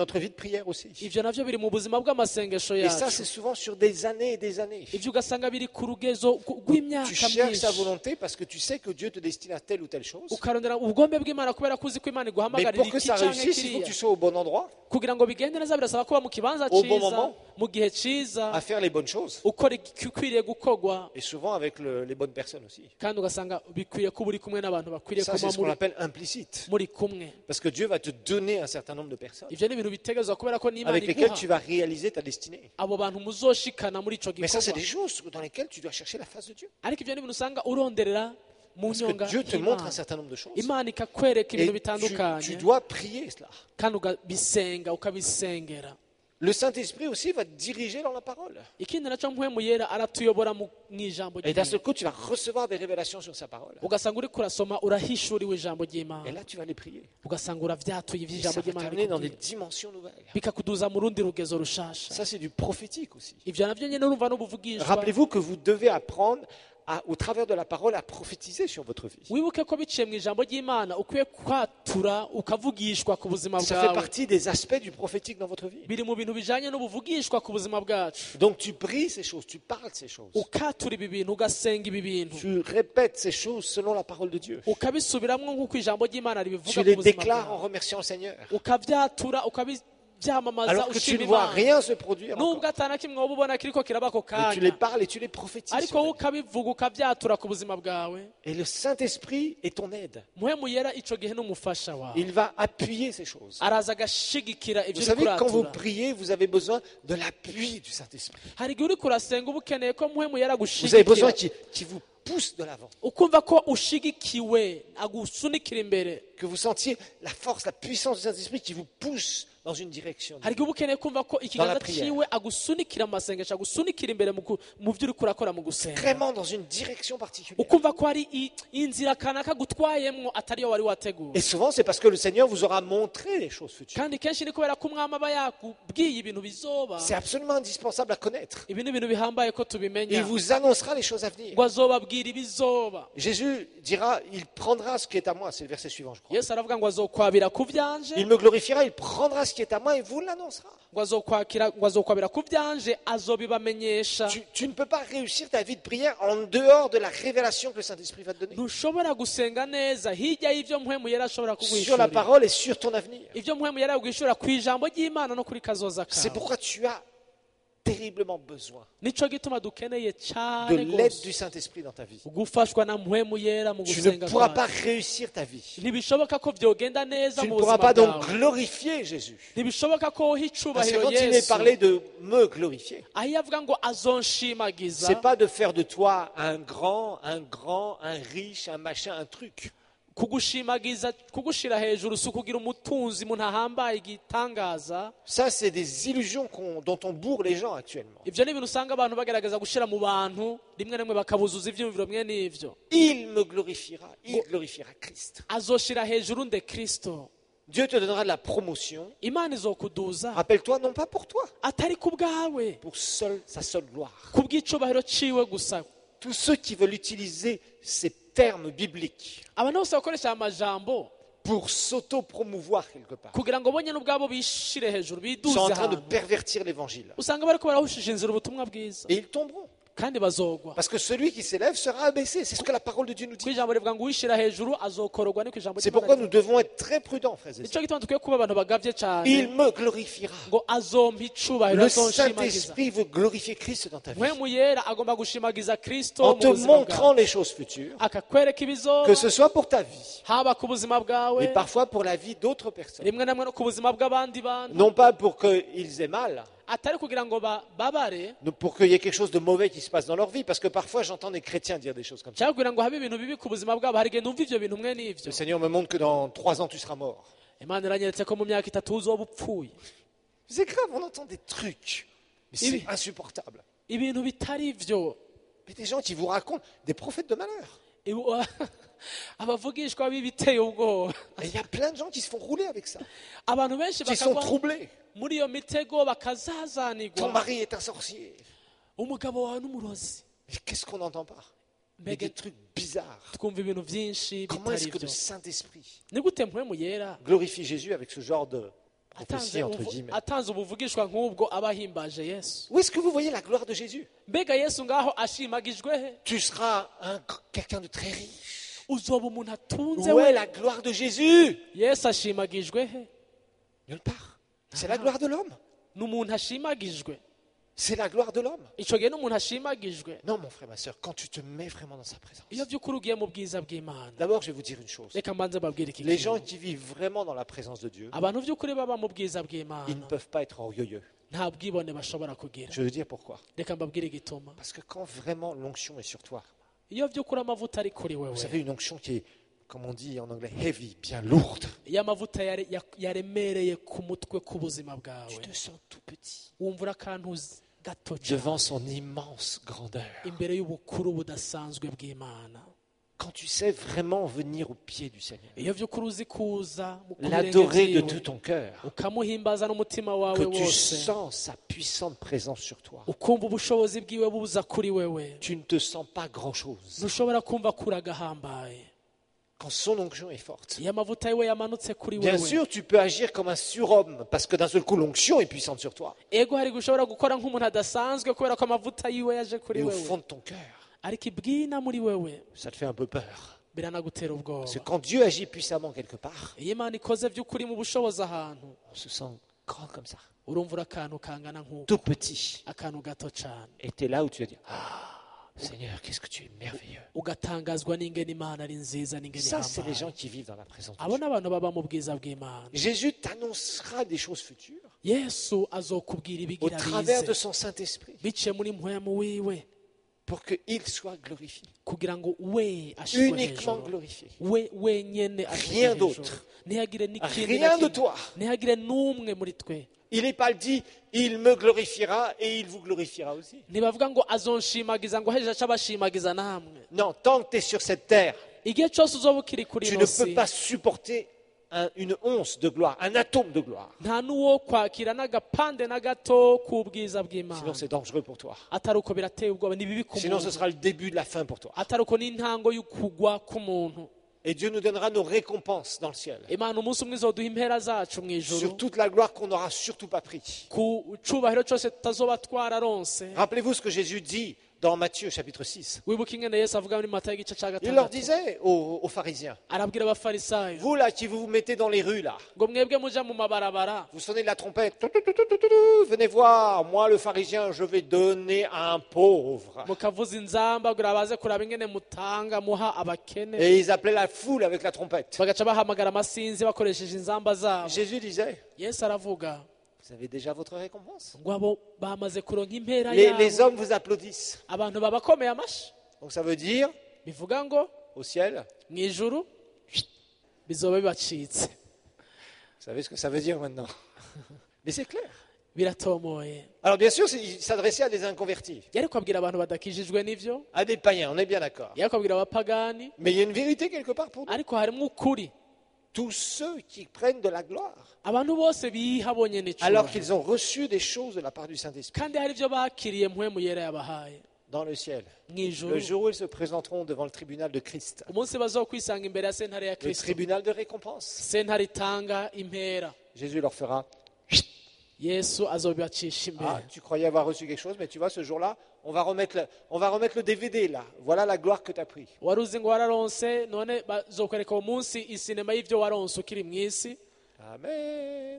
notre vie de prière aussi. ivyo navyo biri mu buzima bw'amasengesho Et ça, yacu c'est souvent sur des années et des années. ivyo ugasanga biri ku rugezo Tu rw'imyaka cherches sa myinshi volonté parce que tu sais que Dieu te destine à telle ou telle chose. ukarondera ubugombe bw'imana kubera ko uzi ko imana Mais iguhamagarira pour que iki ça canke réussisse, il faut que kiriya tu sois au bon endroit, kugira ngo bigende neza birasaba kuba mu kibanza Au bon ciza moment. mu gihe ciza à faire les bonnes choses. ukora igikwiriye gukorwa Et souvent avec les bonnes personnes aussi. kandi ugasanga bikwiye kuba uri kumwe n'abantu bakwiriye Ça, kuba c'est ce qu'on appelle implicite. muri kumwe Parce que Dieu va te donner un certain nombre de personnes ivyo ni ibintu bitegerezwa kubera ko n'imana avec lesquelles iguha tu vas réaliser ta destinée. abo bantu muzoshikana muri ico Mais ça, c'est gikorwa des choses dans lesquelles tu dois chercher la face de Dieu. ariko ivyo ni ibintu usanga uronderera mu Parce nyonga que Dieu te montre un certain nombre de choses. imana ikakwereka ibintu Et tu bitandukanye dois prier cela. kandi ukabisenga ukabisengera Le Saint-Esprit aussi va te diriger dans la parole. ikindi naco mpwemu yera aratuyobora mu ijambo Et d'un seul ry'Imana coup, tu vas recevoir des révélations sur sa parole. ugasanga uriko urasoma urahishuriwe ijambo Et ry'imana là, tu vas les prier. ugasanga uravyatuye Et ivy'ijambo ça va ry'imana t'amener dans des rikubwira dimensions nouvelles. bikakuduza mu rundi rugezo rushasha Ça, c'est du prophétique aussi. ivyo navyo nyene urumva n'ubuvugishwa Rappelez-vous que vous devez apprendre, au travers de la parole, à prophétiser sur votre vie. wibuke ko biciye mu ijambo ry'imana ukwiye kwatura ukavugishwa ku buzima Ça fait bwawe partie des aspects du prophétique dans votre vie. biri mu bintu bijanye n'ubuvugishwa ku buzima bwacu Donc tu pries ces choses, tu parles ces choses. ukatura ibi bintu ugasenga ibi bintu Tu répètes ces choses selon la parole de Dieu. ukabisubiramwo nk'uko ijambo ry'imana ribivuga Tu ku les buzima déclares en bwawe remerciant le Seigneur. ukavyatura ukabivyamamaza Alors que tu ushima ne vois imana rien se produire encore. nubwo atana kimwe woba ubona kiriko kiraba ako Mais tu les kanya parles et tu les prophétises. ariko sur wowe ta vie. ukabivuga ukavyatura ku buzima bwawe Et le Saint-Esprit est ton aide. muhemu yera ico gihe n'umufasha wawe Il va appuyer ces choses. araza agashigikira Vous ivyo uriko savez, quand vous uratura priez, vous avez besoin de l'appui du Saint-Esprit. hari igihe uriko urasenga uba ukeneye ko muhemu yera Vous avez besoin agushigikira qu'il vous pousse de l'avant. ukumva ko ushigikiwe agusunikira imbere Que vous sentiez la force, la puissance du Saint-Esprit qui vous pousse dans une direction. hari igihe uba ukeneye kumva ko Dans ikiganza la prière. ciwe agusunikira mu masengesho agusunikira imbere mu vyo uriko urakora mu gusenga Vraiment dans une direction particulière. ukumva ko hari inzira kanaka gutwayemwo atariyo wari Et wateguye souvent, c'est parce que le Seigneur vous aura montré les choses futures. kandi kenshi ni kubera ko umwami aba yakubwiye ibintu bizoba C'est absolument indispensable à connaître. ibi ni ibintu bihambaye ko Et tubimenya il vous annoncera les choses à venir. ngo azobabwira ibizoba Jésus dira, il prendra ce qui est à moi. C'est le verset suivant, je crois. yesu aravuga ngo azokwabira ku vyanje Il me glorifiera, il prendra ce qui est à moi et vous l'annoncera. ngo azokwabira ku vyanje azobibamenyesha Tu ne peux pas réussir ta vie de prière en dehors de la révélation que le Saint-Esprit va te donner. ntushobora gusenga neza hirya y'ivyo mpwemu yera ashobora Sur la kuguhishurira parole et sur ton avenir. ivyo mpwemu yera yaguhishurira ku ijambo ry'imana no kuri kazoza C'est kawe pourquoi tu as terriblement besoin nico gituma dukeneye de cane l'aide gose du Saint-Esprit dans ta vie. gufashwa na mpwemu yera mu Tu ne gusenga pourras pas kwacu réussir ta vie. ntibishoboka ko vyogenda neza Tu mu ne pourras buzima pas donc bwawe glorifier Jésus. ntibishoboka ko woha Parce que icubahiro quand il est yesu parlé de me glorifier, aho iyo avuga ngo azonshimagiza c'est pas de faire de toi un riche, un machin, un truc. kugushimagiza kugushira hejuru si ukugira umutunzi umuntu ahambaye igitangaza Ça, c'est des illusions dont on bourre les gens actuellement. ivyo ni ibintu usanga abantu bagerageza gushira mu bantu rimwe na rimwe bakabuzuza ivyumviro mwe n'ivyo Il me glorifiera, il glorifiera Christ. azoshira hejuru nde kristo Dieu te donnera de la promotion. imana izokuduza Rappelle-toi, non pas pour toi, atari ku bwawe pour sa seule gloire. ku bw'icubahiro ciwe gusa Tous ceux qui veulent utiliser ces termes bibliques abantu bose bakoresha aya majambo pour s'auto-promouvoir quelque part kugira ngo bonye n'ubwabo bishire hejuru biduze sont en train de ahantu pervertir l'évangile. usanga bariko barahushije inzira ubutumwa bwiza Et ils tomberont. kandi bazogwa Parce que celui qui s'élève sera abaissé. C'est ce que la parole de Dieu nous ko dit. ijambo rivuga ngo uwishira hejuru azokorogwa niko ijambo C'est ry'Imana pourquoi rivuga. nous devons être très prudents, frères et nico sœurs. gituma dukwiye kuba abantu bagavye Il cane me glorifiera. ngo azompa icubahiro Le azonshimagiza Saint-Esprit veut glorifier Christ dans ta vie. mpwemu yera agomba gushimagiza kristo En mu te buzima montrant bwawe les choses futures, akakwereka ibizoba que ce soit pour ta vie, haba ku buzima bwawe mais parfois pour la vie d'autres personnes. rimwe na rimwe no ku buzima bw'abandi bantu Non pas pour qu'ils aient mal, atari kugira ngo babare mais pour qu'il y ait quelque chose de mauvais qui se passe dans leur vie. Parce que parfois j'entends des chrétiens dire des choses comme ça. cyangwa kugira ngo habe ibintu bibi ku buzima bwabo hari igihe numva ivyo bintu mwe n'ivyo Le Seigneur me montre que dans 3 ans tu seras mort. imana iranyeretse ko mu myaka 3 uzoba upfuye C'est grave, on entend des trucs. Mais c'est Oui. insupportable. ibintu bitari ivyo Mais des gens qui vous racontent des prophètes de malheur. abavugishwa b'ibiteye ubwoba Et il y a plein de gens qui se font rouler avec ça. abantu benshi Qui sont bakagwa troublés. muri iyo mitego Ton bakazazanirwa mari est un sorcier. umugabo wawe n'umurozi Mais qu'est-ce qu'on n'entend pas? Mais mbega des trucs bizarres. twumva ibintu byinshi Comment bitari est-ce que le byo Saint-Esprit ni gute mpwemu yera glorifie Jésus avec ce genre de prophétie, entre guillemets. atanze ubuvugishwa nk'ubwo aba ahimbaje yesu Où est-ce que vous voyez la gloire de Jésus? mbega yesu ngaho ashimagijwe he Tu seras quelqu'un de très riche. uzoba umuntu atunze Où est we la gloire de Jésus? yesu ashimagijwe he Nulle part. C'est la gloire de l'homme. ni umuntu ashimagijwe C'est la gloire de l'homme. icyo gihe ni umuntu ashimagijwe Non, mon frère, ma soeur, quand tu te mets vraiment dans sa présence. iyo by'ukuri ugiye mu bwiza bw'imana D'abord, je vais vous dire une chose. reka mbanze mbabwire iki Les gens kintu qui vivent vraiment dans la présence de Dieu, abantu by'ukuri baba mu bwiza ils ne bw'imana peuvent pas être orgueilleux. nta bwibone bashobora kugira Je veux dire pourquoi. reka mbabwire igituma Parce que quand vraiment l'onction est sur toi, iyo by'ukuri amavuta ari kuri vous wewe savez, une onction qui est, comme on dit en anglais, heavy, bien lourde, iyo amavuta yaremereye ku mutwe k'ubuzima tu bwawe te sens tout petit wumva uri akantu gato devant cyane son immense grandeur. imbere y'ubukuru budasanzwe bw'imana Quand tu sais vraiment venir au pied du Seigneur, iyo by'ukuri uzi kuza ku birenge l'adorer de byiwe, tout ton cœur, ukamuhimbaza n'umutima wawe que tu wose sens sa puissante présence sur toi, ukumva ubushobozi bwiwe buza kuri wewe tu ne te sens pas grand-chose. ntushobora kumva kuri agahambaye Quand son onction est forte, iyo amavuta yiwe yamanutse kuri bien wewe sûr, tu peux agir comme un surhomme, parce que d'un seul coup, l'onction est puissante sur toi. ego hari gushobora gukora nk'umuntu adasanzwe kubera ko amavuta yiwe yaje kuri Et au wewe fond de ton cœur, ariko ibwina muri wewe ça te fait un peu peur. biranagutera ubwoba Parce que quand Dieu agit puissamment quelque part, iyo imana ikoze by'ukuri mu bushobozi ahantu on se sent grand comme ça, urumva uri akantu kangana nk'uko tout petit. akantu gato cyane Et tu es là où tu vas dire, ah, Seigneur, qu'est-ce que tu es merveilleux. ugatangazwa n'ingene imana ari nziza n'ingene Ça, c'est les gens ihambaye qui vivent dans la présence de abo Dieu. ni abantu baba mu bwiza bw'imana Jésus t'annoncera des choses futures yesu azokubwira au ibigira travers de bize son Saint-Esprit biciye muri mpwemu wiwe pour qu'il soit glorifié. kugira ngo we ashirwe Uniquement hejuru glorifié. we wenyene Rien ashirwe hejuru d'autre. ntihagire n'ikindi Rien na de kimwe toi. ntihagire n'umwe muri twe Il n'est pas dit, il me glorifiera et il vous glorifiera aussi. ntibavuga ngo azonshimagiza ngo hejeje aca abashimagiza namwe Non, tant que tu es sur cette terre, igihe cyose uzoba ukiri kuri tu ino ne si peux pas supporter une once de gloire, un atome de gloire. nta n'uwo kwakira n'agapande na gato k'ubwiza Sinon, bw'imana c'est dangereux pour toi. atari uko birateye ubwoba ni bibi ku Sinon, ce muntu sera le début de la fin pour toi. atari uko n'intango y'ukugwa k'umuntu Et Dieu nous donnera nos récompenses dans le ciel. imana umunsi umwe izoduha impera zacu mu Sur ijuru toute la gloire qu'on n'aura surtout pas pris. ku cubahiro cyose tutazoba twararonse Rappelez-vous ce que Jésus dit dans Matthieu chapitre 6. wibuka ingene yesu avuga muri matayo igice cya Il leur gatandatu disait aux pharisiens, arabwira abafarisayo vous là qui vous mettez dans les rues là, ngo mwebwe muja mu mabarabara vous sonnez de la trompette, venez voir, moi le pharisien, je vais donner à un pauvre. mukavuza inzamba kugira baze kuraba ingene mutanga muha abakene Et ils appelaient la foule avec la trompette. bagaca bahamagara amasinzi bakoresheje inzamba zabo Jésus disait, yesu aravuga vous avez déjà votre récompense. ngo abo bamaze kuronka impera Les yabo hommes vous applaudissent. abantu babakomeye amashi Donc ça veut dire, bivuga ngo au ciel, mu ijuru bizoba bibacitse vous savez ce que ça veut dire maintenant. Mais c'est clair. biratomoye Alors bien sûr, il s'adressait à des inconvertis, yari kwabwira abantu badakijijwe n'ivyo à des païens, on est bien d'accord. yari kwabwira abapagani Mais il y a une vérité quelque part pour nous. ariko harimo ukuri Tous ceux qui prennent de la gloire, abantu bose bihabonye alors n'icubahiro qu'ils ont reçu des choses de la part du Saint-Esprit, kandi hari ibyo bakiriye mpwemu yera yabahaye dans le ciel. mu ijuru Le jour où ils se présenteront devant le tribunal de Christ, umunsi bazokwisanga imbere ya sentare ya le kristo tribunal de récompense, sentare itanga impera Jésus leur fera, yesu azobibacisha ah, imbere tu croyais avoir reçu quelque chose, mais tu vois, ce jour-là, on va remettre le DVD là. Voilà la gloire que tu as pris. wari uzi ngo wararonse none bazokwereka uwo munsi isinema y'ivyo waronse ukiri mu isi Amen.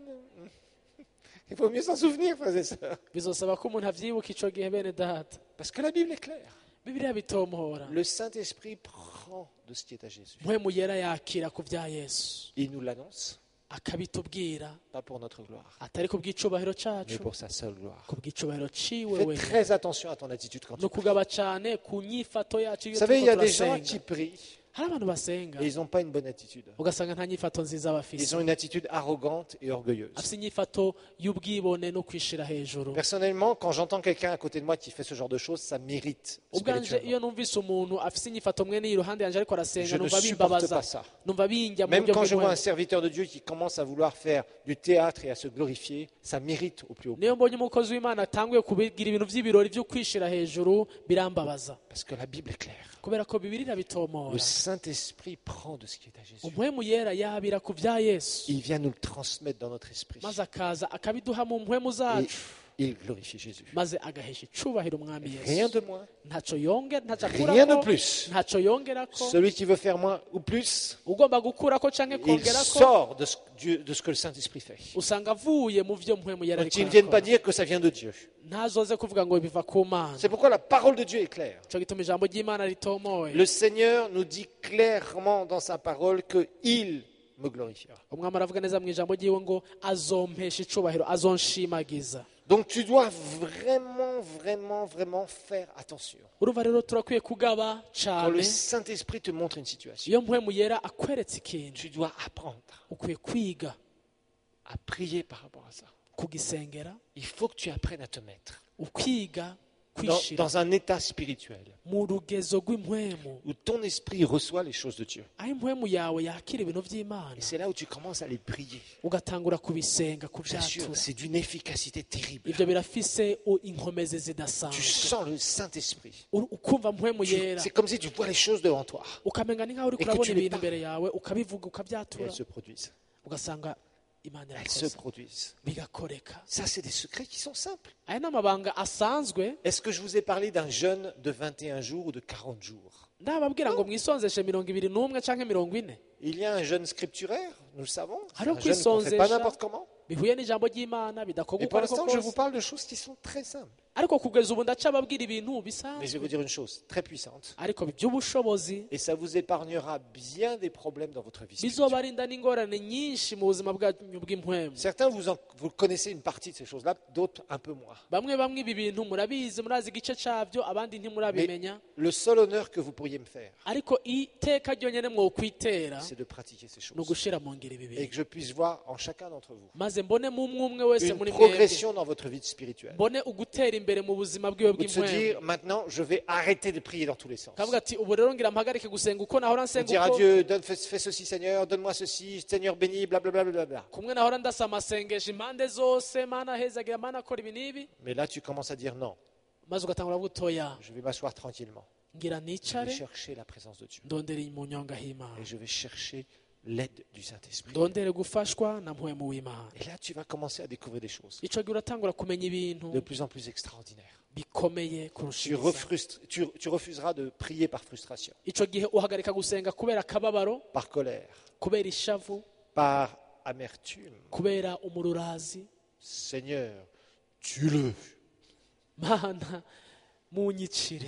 Il faut mieux s'en souvenir, frères et sœurs. bizosaba ko umuntu avyibuka ico gihe bene data Parce que la Bible est claire. bibiliya bitomuhora Le Saint-Esprit prend de ce qui est à Jésus. mpwemu yera yakira ku vya yesu Il nous l'annonce, akabitubwira pas pour notre gloire, atari ku bw'icubahiro mais cacu pour sa seule gloire. ku bw'icubahiro ciwe Fais wenyine très attention à ton attitude quand ni tu pries. ukugaba cane ku nyifato yacu iyo Vous savez, il y a turiko des gens turasenga qui prient hari abantu basenga et ils n'ont pas une bonne attitude. ugasanga nta nyifato nziza bafise Ils ont une attitude arrogante et orgueilleuse. afise inyifato y'ubwibone no kwishira hejuru Personnellement, quand j'entends quelqu'un à côté de moi qui fait ce genre de choses, ça m'irrite ubwanje spirituellement. iyo numvise umuntu afise inyifato mwene iruhande yanje ariko arasenga Je ne numva supporte bimbabaza pas ça. numva binjya mu Même buryo quand je vois un bw'umwete serviteur de Dieu qui commence à vouloir faire du théâtre et à se glorifier, ça m'irrite au plus haut point. niyo mbonye umukozi w'imana atanguye kubigira ibintu by'ibirori byo kwishira hejuru birambabaza Parce que la Bible est claire. kubera ko bibiri Le irabitomora Saint-Esprit prend de ce qui est à Jésus. umuhemu yera yabira ku bya yesu Il vient nous le transmettre dans notre esprit. maze akaza akabiduha mu mpwemu zacu Et il glorifie Jésus. maze agahesha icubahiro umwami Rien yesu de moins, ntacyo yongera ntacyo rien de akurako plus. ntacyo yongerako Celui qui veut faire moins ou plus, ugomba gukurako canke il kongerako sort de ce que le Saint-Esprit fait. usanga avuye mu vyo mpwemu yera Donc ariko ils ne viennent pas arakora. dire que ça vient de Dieu. ntazoze kuvuga ngo biva ku mana C'est pourquoi la parole de Dieu est claire. ico gituma ijambo ry'imana ritomoye Le Seigneur nous dit clairement dans sa parole qu'il me glorifiera. umwami aravuga neza mu ijambo ryiwe ngo azompesha icubahiro azonshimagiza. Donc tu dois vraiment faire attention. urumva rero turakwiye kugaba Quand le cane Saint-Esprit te montre une situation, iyo mpwemu yera akweretse ikintu tu dois apprendre ukwiye kwiga à prier par rapport à ça. kugisengera Il faut que tu apprennes à te mettre ukiga dans, kwishira dans un état spirituel mu rugezo rw'impwemu où ton esprit reçoit les choses de Dieu. aho impwemu yawe yakira ibintu by'imana Et c'est là où tu commences à les prier. ugatangura kubisenga Bien sûr, kubyatura c'est d'une efficacité terrible. ibyo birafise inkomezi Tu zidasanzwe sens le Saint-Esprit. ukumva mpwemu yera C'est comme si tu vois les choses devant toi ukamenga ni nkaho uri Et que kurabona tu les ibintu parles. imbere yawe ukabivuga et ukabyatura elles se produisent. ugasanga imana Elles se irakoze produisent. bigakoreka Ça, c'est des secrets qui sont simples. aya ni amabanga asanzwe Est-ce que je vous ai parlé d'un jeûne de 21 jours ou de 40 jours? ndababwira ngo mwisonzeshe 21 canke 40. Il y a un jeûne scripturaire, nous le savons. C'est Alors un jeûne qu'on ne fait pas kwisonzesha n'importe comment. bihuye n'ijambo ry'imana bidakorwa Et uko pour ariko l'instant, je vous kose parle de choses qui sont très simples. ariko kugeza ubu ndacababwira ibintu Mais je vais bisanzwe vous dire une chose très puissante. ariko by'ubushobozi Et ça vous épargnera bien des problèmes dans votre vie spirituelle. bizobarinda n'ingorane nyinshi mu buzima bwanyu bw'impwemu. Certains, vous connaissez une partie de ces choses-là, d'autres un peu moins. bamwe bamwe ibi bintu murabizi murazi igice cyabyo abandi ntimurabimenya Le seul honneur que vous pourriez me faire, ariko iteka ryonyine mwokwitera c'est de pratiquer ces ni choses. ugushira mu ngiro ibi Et bintu que je puisse voir en chacun d'entre vous maze mbone mu umwe wese une muri mwebwe progression dans votre vie spirituelle. mbone ugutera imbere mu buzima bwiwe Ou de se bw'impwemu dire, maintenant, je vais arrêter de prier dans tous les sens. kavuga ati ubu rero ngira mpagarike gusenga uko nahora Ou nsenga dire à uko Dieu, fais ceci Seigneur, donne-moi ceci, Seigneur béni, blablabla. kumwe nahora ndasa amasengesho impande zose mana hezagira mana akora ibi n'ibi Mais là, tu commences à dire non, maze ugatangura gutoya je vais m'asseoir tranquillement. ngira Je vais nicare chercher la présence de Dieu. ndondere mu nyonga h'imana Et je vais chercher l'aide du Saint-Esprit. ndondere gufashwa na mpwemu w'imana Et là, tu vas commencer à découvrir des choses ico gihe uratangura kumenya ibintu de plus en plus extraordinaires. bikomeye Tu, kurushiriza tu refuseras de prier par frustration, ico gihe uhagarika gusenga kubera akababaro par colère, kubera ishavu par amertume. kubera umururazi Seigneur, tue-le. mana munyicire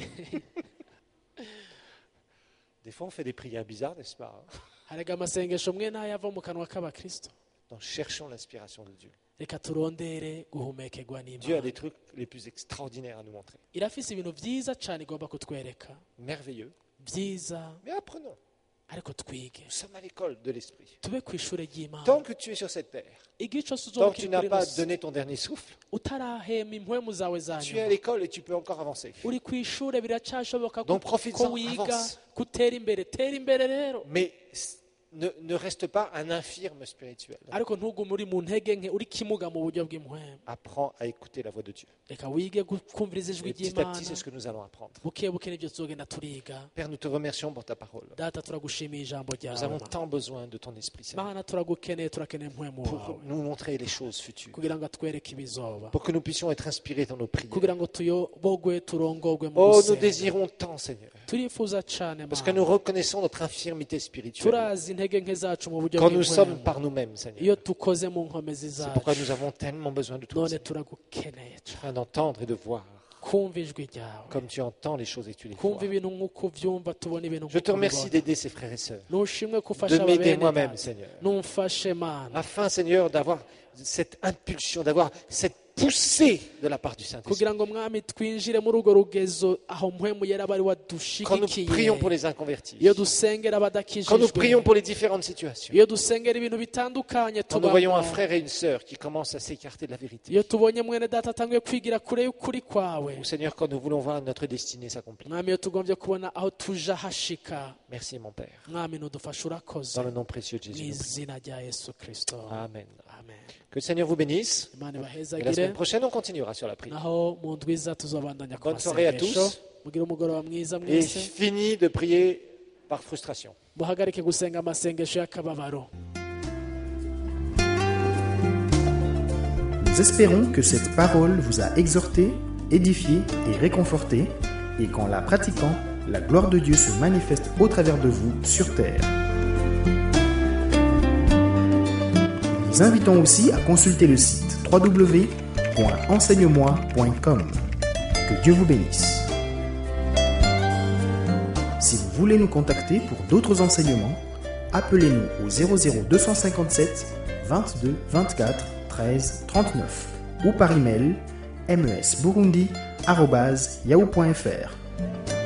Des fois, on fait des prières bizarres, n'est-ce pas? harega amasengesho mwe n'ayava mu kanwa k'abakristo Donc, cherchons l'inspiration de Dieu. reka turondere guhumekerwa Dieu a n'imana des trucs les plus extraordinaires à nous montrer. irafise ibintu vyiza cane igomba kutwereka Merveilleux. vyiza Mais apprenons. ariko twige Nous sommes à l'école de l'esprit. tube kw'ishure ry'imana Tant que tu es sur cette terre, igihe cose tant uzoba que tu ukiri n'as kuri pas rusi donné ton dernier souffle, utarahema impwemu zawe za tu es à nyuma l'école et tu peux encore avancer. uri kw'ishure biracashoboka Donc, ko profites-en, wiga avance. kutera imbere tera imbere rero Mais ne reste pas un infirme spirituel. ariko ntugume uri mu ntege nke uri kimuga mu buryo bw'impwemu Apprends à écouter la voix de Dieu. reka wige kumviriza ijwi Et petit à petit, ry'imana c'est ce que nous allons apprendre. buke buke nibyo tuzogenda turiga Père, nous te remercions pour ta parole. data turagushimiye ijambo Nous ryawe avons tant besoin de ton Esprit Saint mana turagukeneye turakeneye impwemu pour wawe nous montrer les choses futures, kugira ngo atwereke ibizoba pour que nous puissions être inspirés dans nos prières. kugira ngo tuyobogwe turongogwe mu Oh, nous gusenga désirons tant, Seigneur, turifuza cane parce que nous mana reconnaissons notre infirmité spirituelle turazi intege nke zacu mu buryo quand nous sommes bw'impwemu par nous-mêmes, iyo Seigneur. dukoze mu nkomezi C'est pourquoi zacu nous avons tellement besoin de toi, none Seigneur, turagukeneye cane afin d'entendre et de voir kumva ijwi ryawe comme tu entends les choses et tu les vois. kumva ibintu nk'uko uvyumva tubona ibintu Je te nk'uko remercie ubibona d'aider ces frères et sœurs, nushimwe ko ufasha de m'aider ababene moi-même, data. Seigneur, numfashe mana afin, Seigneur, d'avoir cette impulsion, d'avoir cette poussée de la part du Saint-Esprit. kugira ngo mwami twinjire muri urwo rugezo aho mpwemu yera bari Quand nous wadushigikiye prions pour les inconvertis, iyo dusengera quand nous abadakijijwe prions pour les différentes situations, iyo dusengera ibintu bitandukanye quand nous voyons un tubamo frère et une sœur qui commencent à s'écarter de la vérité, iyo tubonye mwene data atanguye kwigira kure y'ukuri kwawe ou Seigneur, quand nous voulons voir notre destinée s'accomplir. mwami iyo tugombye kubona aho tuja hashika Merci, mon Père. mwami nudufashe urakoze Dans le nom précieux de mu Jésus. nous prions. izina rya yesu kristo Amen. amen Que le Seigneur vous bénisse. imana Et la ibahezagire semaine prochaine, on continuera sur la prière. naho mu ndwiza tuzobandanya ku Bonne soirée à masengesho tous. mugire umugoroba mwiza Et mwese fini de prier par frustration. muhagarike gusenga amasengesho y'akababaro. Nous espérons que cette parole vous a exhorté, édifié et réconforté, et qu'en la pratiquant, la gloire de Dieu se manifeste au travers de vous sur terre. Nous vous invitons aussi à consulter le site www.enseigne-moi.com. Que Dieu vous bénisse. Si vous voulez nous contacter pour d'autres enseignements, appelez-nous au 00 257 22 24 13 39 ou par email mesburundi@yahoo.fr.